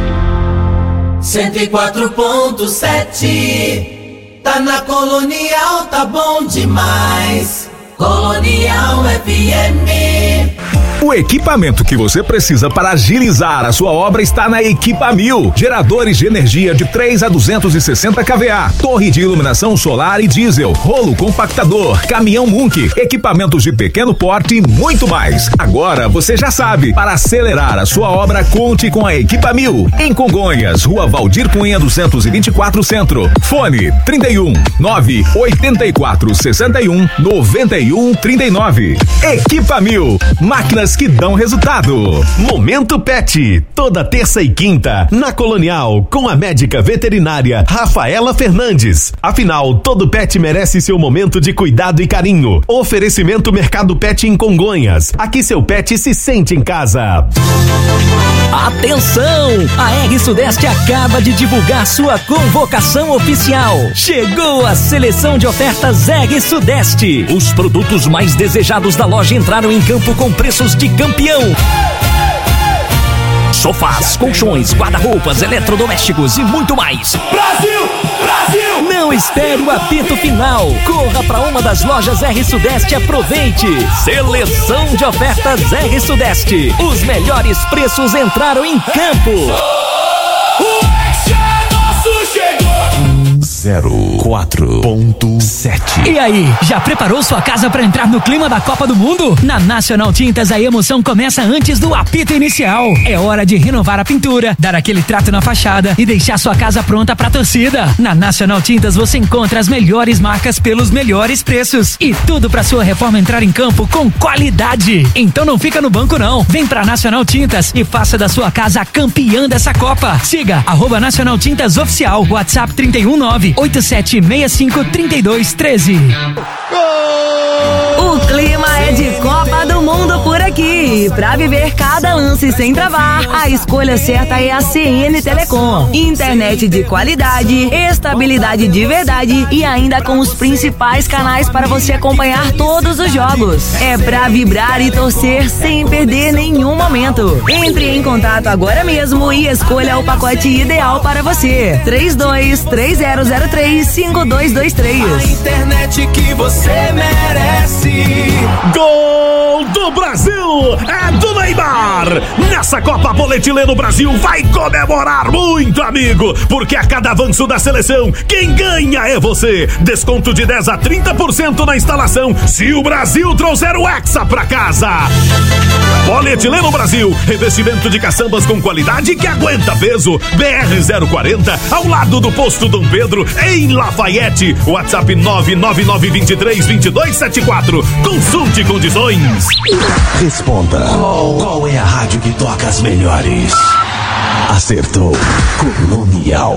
S7: cento e quatro ponto sete, tá na Colonial, tá bom demais. Colonial F M.
S4: O equipamento que você precisa para agilizar a sua obra está na Equipamil. Geradores de energia de três a duzentos e sessenta kVA, torre de iluminação solar e diesel, rolo compactador, caminhão Munk, equipamentos de pequeno porte e muito mais. Agora você já sabe, para acelerar a sua obra, conte com a Equipamil. Em Congonhas, Rua Valdir Cunha duzentos e vinte e quatro Centro. Fone trinta e um, nove oitenta e quatro, sessenta e um, noventa e um, trinta e nove. Equipamil, máquinas práticos que dão resultado. Momento Pet, toda terça e quinta, na Colonial, com a médica veterinária Rafaela Fernandes. Afinal, todo pet merece seu momento de cuidado e carinho. Oferecimento Mercado Pet em Congonhas. Aqui seu pet se sente em casa.
S16: Atenção! A R Sudeste acaba de divulgar sua convocação oficial. Chegou a seleção de ofertas R Sudeste. Os produtos mais desejados da loja entraram em campo com preços de campeão. Sofás, colchões, guarda-roupas, eletrodomésticos e muito mais.
S1: Brasil! Brasil!
S16: Não espere o apito final. Corra para uma das lojas R Sudeste e aproveite. Seleção de ofertas R Sudeste. Os melhores preços entraram em campo.
S1: O X é nosso, chegou!
S4: zero quatro ponto sete.
S11: E aí, já preparou sua casa para entrar no clima da Copa do Mundo? Na Nacional Tintas a emoção começa antes do apito inicial. É hora de renovar a pintura, dar aquele trato na fachada e deixar sua casa pronta pra torcida. Na Nacional Tintas você encontra as melhores marcas pelos melhores preços e tudo pra sua reforma entrar em campo com qualidade. Então não fica no banco não. Vem pra Nacional Tintas e faça da sua casa a campeã dessa Copa. Siga arroba Nacional Tintas Oficial, WhatsApp trinta e um nove oito sete seis cinco três dois um três.
S18: O clima é de Copa do Mundo por aqui. Pra viver cada lance sem travar, a escolha certa é a C N Telecom. Internet de qualidade, estabilidade de verdade e ainda com os principais canais para você acompanhar todos os jogos. É pra vibrar e torcer sem perder nenhum momento. Entre em contato agora mesmo e escolha o pacote ideal para você. três dois três zero zero três cinco dois dois três.
S1: A internet que você merece.
S4: Gol do Brasil! É do Neymar! Nessa Copa Boletileno Brasil vai comemorar muito, amigo! Porque a cada avanço da seleção, quem ganha é você! Desconto de dez a trinta por cento na instalação se o Brasil trouxer o Hexa pra casa! Boletileno Brasil, revestimento de caçambas com qualidade que aguenta peso. B R zero quarenta, ao lado do posto Dom Pedro, em Lafayette. WhatsApp nove nove nove dois três dois dois sete quatro. Consulte condições.
S19: Responda. Qual, qual é a rádio que toca as melhores? Acertou. Colonial.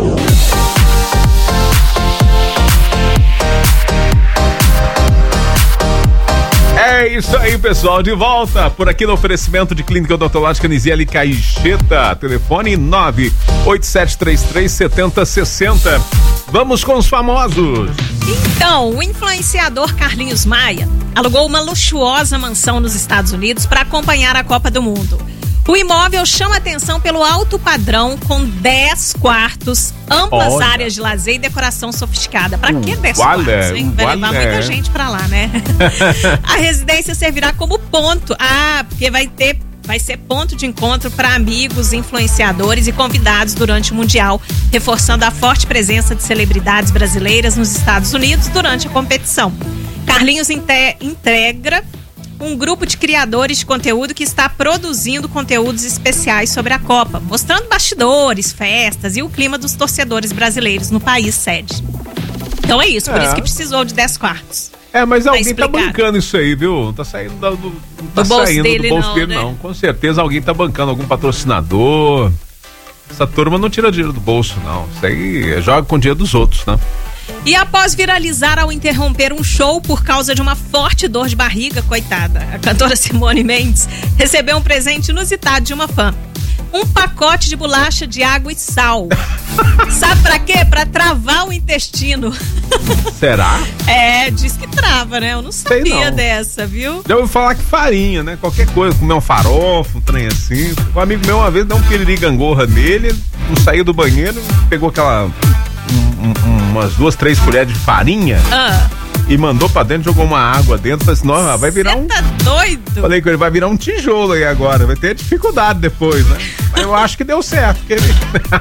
S8: É isso aí, pessoal, de volta por aqui no oferecimento de Clínica Odontológica Nisiele Caixeta, telefone nove oito sete três três sete zero seis zero. Vamos com os famosos.
S14: Então, o influenciador Carlinhos Maia alugou uma luxuosa mansão nos Estados Unidos para acompanhar a Copa do Mundo. O imóvel chama atenção pelo alto padrão, com dez quartos, amplas
S8: Olha.
S14: áreas de lazer e decoração sofisticada. Pra
S8: Hum,
S14: que dez
S8: vale,
S14: quartos, hein? Vai
S8: vale.
S14: levar muita gente pra lá, né? A residência servirá como ponto. Ah, porque vai ter... Vai ser ponto de encontro para amigos, influenciadores e convidados durante o Mundial, reforçando a forte presença de celebridades brasileiras nos Estados Unidos durante a competição. Carlinhos inte- integra um grupo de criadores de conteúdo que está produzindo conteúdos especiais sobre a Copa, mostrando bastidores, festas e o clima dos torcedores brasileiros no país sede. Então é isso, por
S8: É.
S14: isso que precisou de dez quartos.
S8: É, mas
S14: Tá
S8: alguém tá
S14: explicado.
S8: bancando isso aí, viu? Não tá saindo do, do, não tá
S14: Do bolso
S8: saindo
S14: dele
S8: do bolso
S14: não,
S8: dele,
S14: né?
S8: não. Com certeza alguém tá bancando, algum patrocinador. Essa turma não tira dinheiro do bolso, não. Isso aí joga com o dinheiro dos outros, né?
S14: E após viralizar ao interromper um show por causa de uma forte dor de barriga, coitada, a cantora Simone Mendes recebeu um presente inusitado de uma fã. Um pacote de bolacha de água e sal. Sabe pra quê? Pra travar o intestino.
S8: Será?
S14: É, diz que trava, né? Eu não sabia
S8: não.
S14: dessa, viu?
S8: Já ouvi falar que farinha, né? Qualquer coisa, comer um farofa, um trem assim. Um amigo meu uma vez deu um piriri gangorra nele, ele não saiu do banheiro, pegou aquela... um- um- umas duas, três colheres de farinha
S14: Ah,
S8: e mandou pra dentro, jogou uma água dentro, falei assim, não, vai virar um...
S14: tá doido?
S8: Falei com ele, vai virar um tijolo aí agora, vai ter dificuldade depois, né? Mas eu acho que deu certo, porque ele...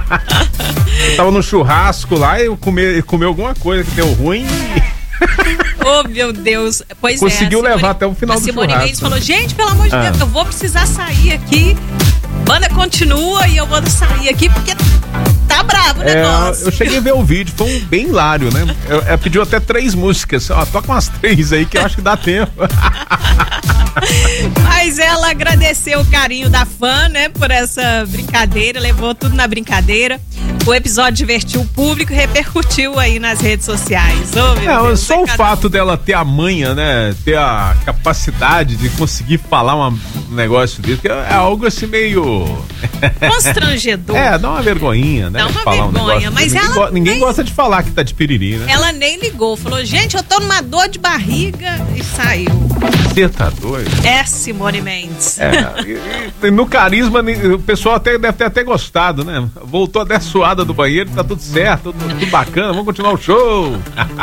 S8: eu tava no churrasco lá e eu comi, ele comeu alguma coisa que deu ruim e...
S14: Oh, meu Deus. Pois
S8: Conseguiu
S14: é. a Simone-
S8: levar até o final
S14: a
S8: do
S14: Simone
S8: churrasco.
S14: Mendes falou, gente, pelo amor de
S8: Ah.
S14: Deus, eu vou precisar sair aqui. Banda continua e eu vou sair aqui porque tá bravo o
S8: É,
S14: negócio.
S8: eu cheguei a ver o vídeo, foi um bem hilário, né? Eu, eu pediu até três músicas, ó, toca umas três aí que eu acho que dá tempo.
S14: Mas ela agradeceu o carinho da fã, né, por essa brincadeira, levou tudo na brincadeira. O episódio divertiu o público e repercutiu aí nas redes sociais. Oh, meu
S8: é,
S14: Deus,
S8: só o fato dela ter a manha, né? Ter a capacidade de conseguir falar uma, um negócio desse, que é algo assim meio...
S14: constrangedor.
S8: É, dá uma vergonhinha, né?
S14: Dá uma
S8: falar
S14: vergonha,
S8: um
S14: mas
S8: ninguém,
S14: ela
S8: go ninguém
S14: nem...
S8: gosta de falar que tá de piriri, né?
S14: Ela nem ligou, falou, gente, eu tô numa dor de barriga e saiu.
S8: Você tá doido?
S14: É Simone Mendes.
S8: É, e, e no carisma, o pessoal até, deve ter até gostado, né? Voltou até suada do banheiro, tá tudo certo, tudo, tudo bacana, vamos continuar o show.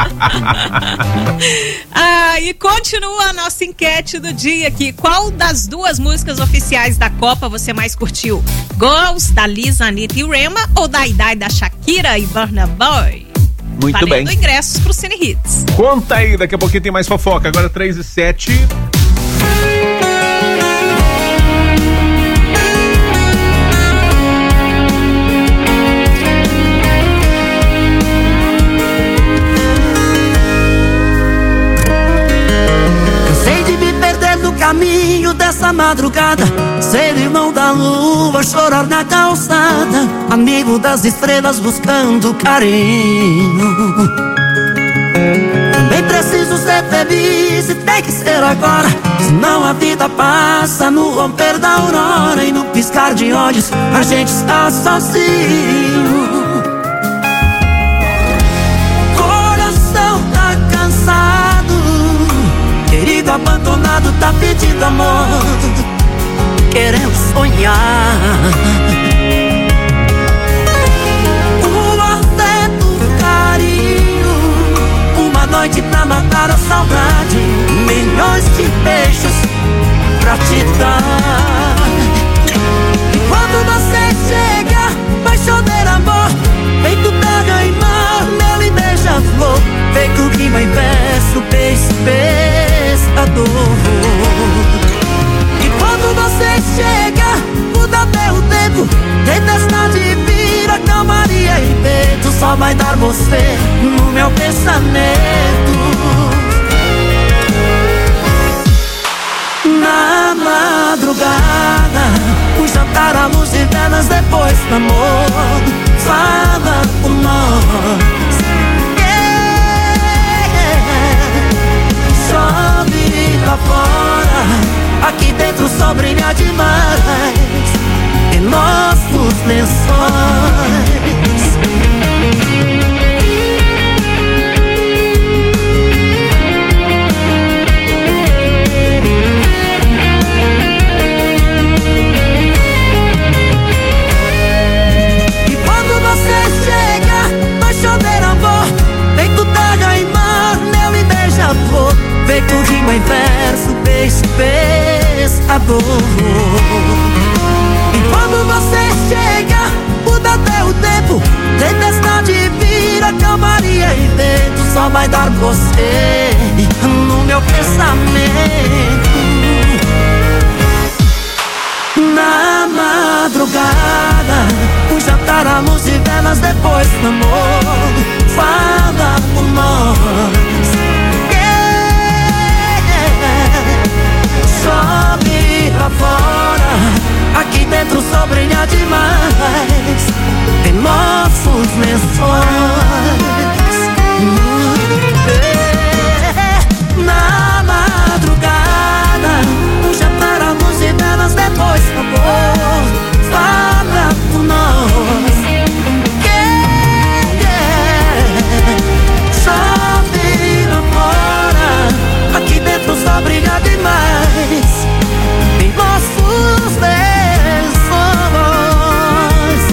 S14: Ah, e continua a nossa enquete do dia aqui. Qual das duas músicas oficiais da Copa você mais curtiu? Girls, da Lisa, Anitta e Rema, ou Die Die da Shakira e Burna Boy?
S8: Muito
S14: Valendo
S8: bem.
S14: ingressos pro Cine Hits.
S8: Conta aí, daqui a pouquinho tem mais fofoca. Agora três e sete.
S7: Cansei de me perder no caminho dessa madrugada, ser irmão da lua, chorar na calçada, amigo das estrelas buscando carinho. Também preciso ser feliz e tem que ser agora, senão a vida passa no romper da aurora e no piscar de olhos a gente está sozinho. Coração tá cansado, querido abandonado tá pedindo amor, querendo sonhar. O afeto, o carinho, uma noite pra matar a saudade, milhões de beijos pra te dar. E quando você chega, vai chover amor, feito terra e mar, mel e beija-flor, feito rima em verso, beijo, pescador. E quando você chega, muda até o tempo, tempestade vira calmaria e vento, só vai dar você no meu pensamento. Na madrugada, o jantar à luz de velas depois do amor, fala por nós. Yeah. Chove lá fora, aqui dentro só brilha demais em nossos lençóis. E quando você chega, vai chover amor, feito terra e mar, mel e beija-flor, feito rima em verso, peixe, pescador. E quando você chega, muda até o tempo, tempestade vira calmaria e vento, só vai dar você no meu pensamento. Na madrugada, o jantar à luz de velas depois do amor, fala por nós. Yeah. Chove lá fora, aqui dentro só brilha demais em nossos lençóis. Na madrugada, o jantar à luz de velas depois do amor, fala por nós. Yeah. Chove lá fora, aqui dentro só brilha demais em nossos lençóis.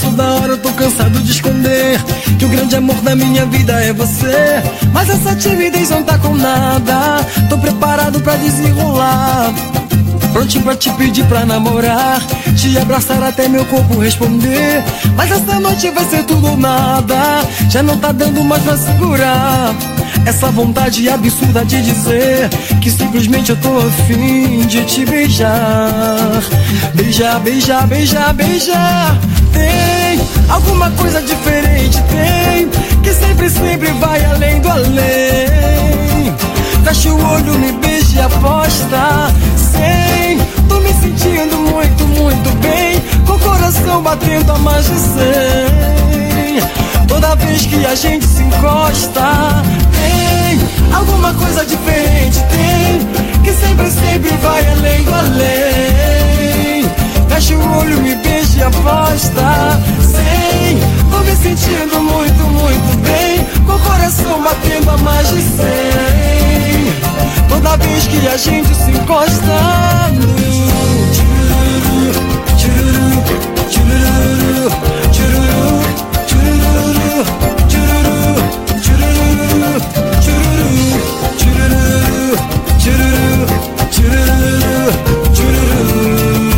S21: passo da hora, eu tô cansado de esconder que o grande amor da minha vida é você. Mas essa timidez não tá com nada, tô preparado pra desenrolar, prontinho pra te pedir pra namorar, te abraçar até meu corpo responder. Mas essa noite vai ser tudo ou nada, já não tá dando mais pra segurar essa vontade absurda de dizer que simplesmente eu tô afim de te beijar. Beijar, beijar, beijar, beijar. Tem alguma coisa diferente, tem, que sempre, sempre vai além do além. Fecha o olho, me beija e aposta. Sem, tô me sentindo muito, muito bem, com o coração batendo a mais de cem. Toda vez que a gente se encosta, tem alguma coisa diferente, tem, que sempre, sempre vai além do além. Fecha o olho, me beija e aposta. Sem, tô me sentindo muito, muito bem, com o coração batendo a mais de cem. Toda vez que a gente se encosta. Tchururu, tchururu, tchururu, tchururu, tchururu, tchururu, tchururu, tchururu, tchururu, tchururu, tchururu.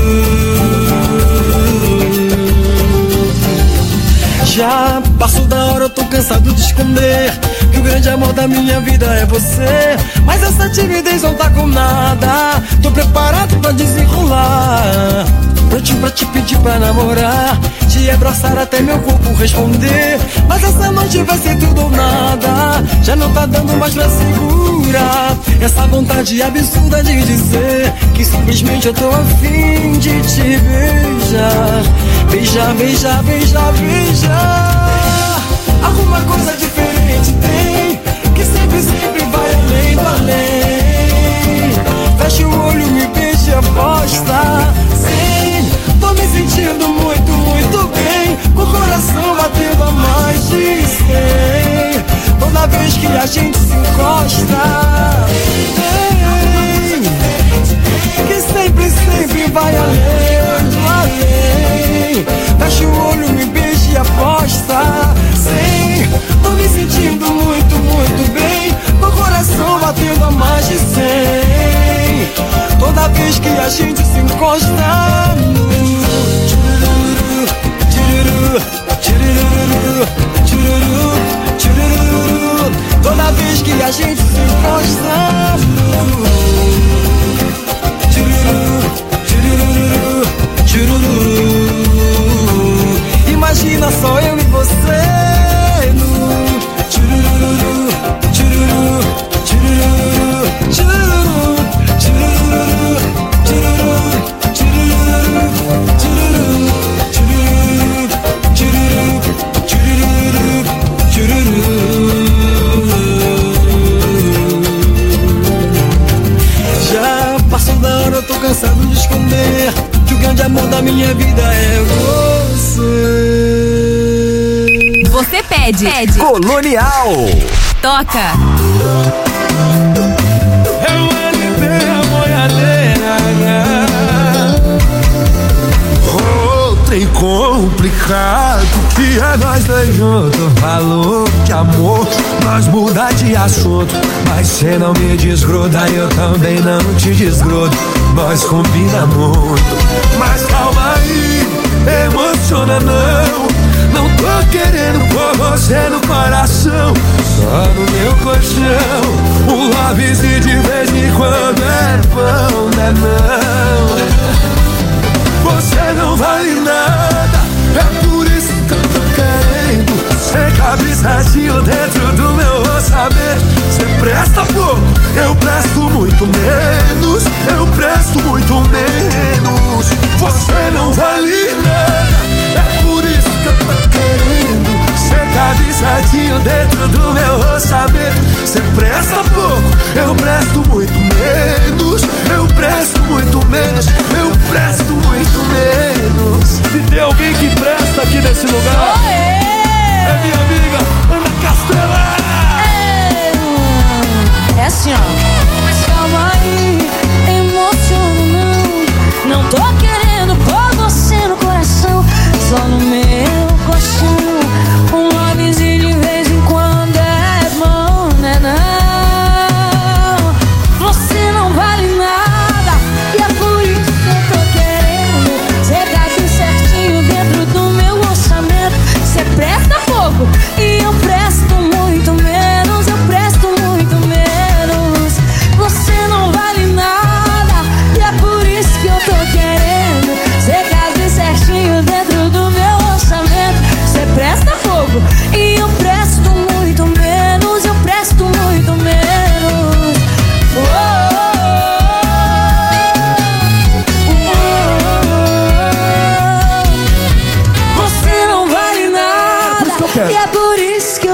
S21: Já passou da hora, eu tô cansado de esconder que o grande amor da minha vida é você. Mas essa timidez não tá com nada, tô preparado pra desenrolar, prontinho pra te pedir pra namorar, te abraçar até meu corpo responder. Mas essa noite vai ser tudo ou nada, já não tá dando mais pra segurar essa vontade absurda de dizer que simplesmente eu tô afim de te beijar. Beijar, beijar, beijar, beijar. Alguma coisa diferente tem, que sempre, sempre vai além do além. Fecha o olho, me beija e aposta. Sim, tô me sentindo muito, muito bem, com o coração batendo a mais de cem. Toda vez que a gente se encosta, tem, que sempre, sempre vai além do além. Fecha o olho, me beija e aposta. Sim, tô me sentindo muito, muito bem, com o coração batendo a mais de cem. Toda vez que a gente se encosta. Tchururu, tchururu, tchururu, tchururu, tchururu. Toda vez que a gente se encosta. Tchururu, tchururu, tchururu. Imagina só eu e você no tchururu, tchururu, tchururu, tchururu, tchururu, tchururu, tchururu, tchururu, tchururu, tchururu, tchururu. Já passou da hora, eu tô cansado de esconder que o grande amor da minha vida é você.
S18: Você pede. pede.
S5: Colonial.
S18: Toca.
S1: Oh, trem complicado que é nós dois juntos. Falou de amor, nós muda de assunto, mas cê não me desgruda, eu também não te desgrudo. Nós combina muito, mas calma aí, emociona não. Não tô querendo pôr você no coração, só no meu colchão. O love se de vez em quando é bom, né não? Você não vale nada, é por isso que eu tô querendo. Cê cabe certinho dentro do meu orçamento. Cê presta pouco, eu presto muito menos. Eu presto muito menos. Você não vale nada, é por isso que eu tô querendo. Cê cabe certinho dentro do meu orçamento. Cê presta pouco, eu presto muito menos. Eu presto muito menos. Eu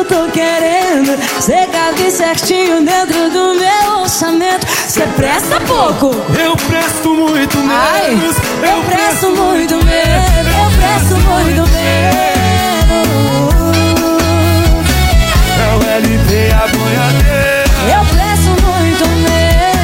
S17: tô querendo. Cê cabe certinho dentro do meu orçamento. Cê presta pouco,
S21: eu presto muito menos.
S17: Ai, eu, eu presto muito menos. Eu presto muito menos.
S21: É o L P a boiadeira.
S17: Eu presto muito menos.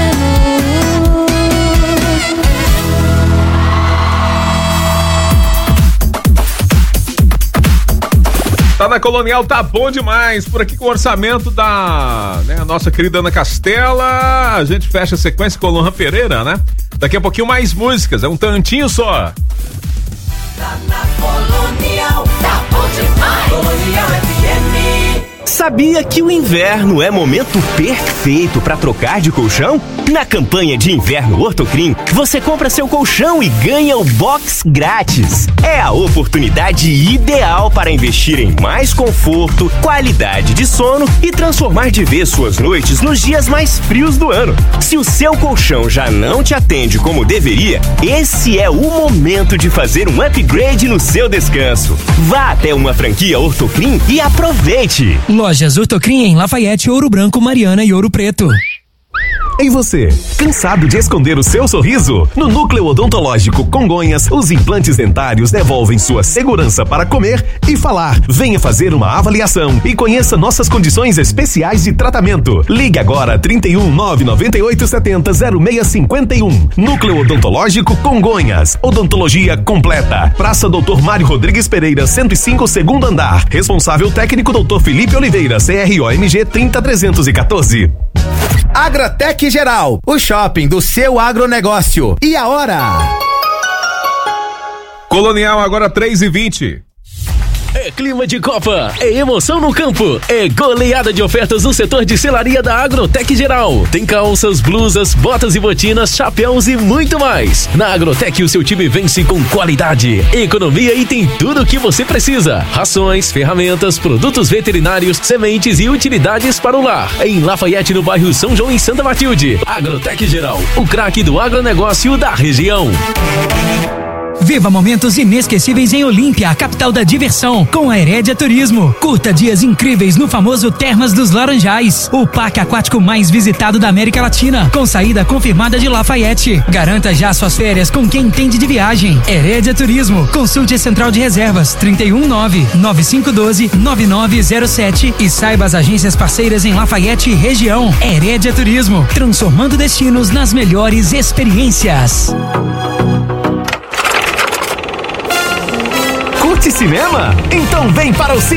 S8: Tá na Colonial, tá bom demais. Por aqui com o orçamento da né, a nossa querida Ana Castela. A gente fecha a sequência com o Lohan Pereira, né? Daqui a pouquinho mais músicas, é um tantinho só.
S7: Tá na Colonial, tá bom demais. Colonial F M.
S22: Sabia que o inverno é momento perfeito para trocar de colchão? Na campanha de inverno Ortocrim, você compra seu colchão e ganha o box grátis. É a oportunidade ideal para investir em mais conforto, qualidade de sono e transformar de vez suas noites nos dias mais frios do ano. Se o seu colchão já não te atende como deveria, esse é o momento de fazer um upgrade no seu descanso. Vá até uma franquia Ortocrim e aproveite!
S11: Lojas Ortocrim em Lafayette, Ouro Branco, Mariana e Ouro Preto.
S4: E você, cansado de esconder o seu sorriso? No Núcleo Odontológico Congonhas, os implantes dentários devolvem sua segurança para comer e falar. Venha fazer uma avaliação e conheça nossas condições especiais de tratamento. Ligue agora trinta e um, nove nove oito, setenta, zero seis cinquenta e um. Núcleo Odontológico Congonhas. Odontologia completa. Praça Doutor Mário Rodrigues Pereira, cento e cinco, segundo andar. Responsável técnico Doutor Felipe Oliveira, C R O M G trinta trezentos e quatorze.
S23: Agrotec Geral, o shopping do seu agronegócio. E a hora?
S8: Colonial, agora três e vinte.
S9: É clima de Copa, é emoção no campo, é goleada de ofertas no setor de selaria da Agrotec Geral. Tem calças, blusas, botas e botinas, chapéus e muito mais. Na Agrotec o seu time vence com qualidade, economia e tem tudo o que você precisa. Rações, ferramentas, produtos veterinários, sementes e utilidades para o lar. Em Lafayette, no bairro São João e Santa Matilde. Agrotec Geral, o craque do agronegócio da região.
S11: Viva momentos inesquecíveis em Olímpia, a capital da diversão, com a Herédia Turismo. Curta dias incríveis no famoso Termas dos Laranjais, o parque aquático mais visitado da América Latina, com saída confirmada de Lafayette. Garanta já suas férias com quem entende de viagem. Herédia Turismo. Consulte a Central de Reservas trinta e um, nove nove cinco um dois, nove nove zero sete e saiba as agências parceiras em Lafayette e região. Herédia Turismo, transformando destinos nas melhores experiências.
S4: Curte cinema? Então vem para o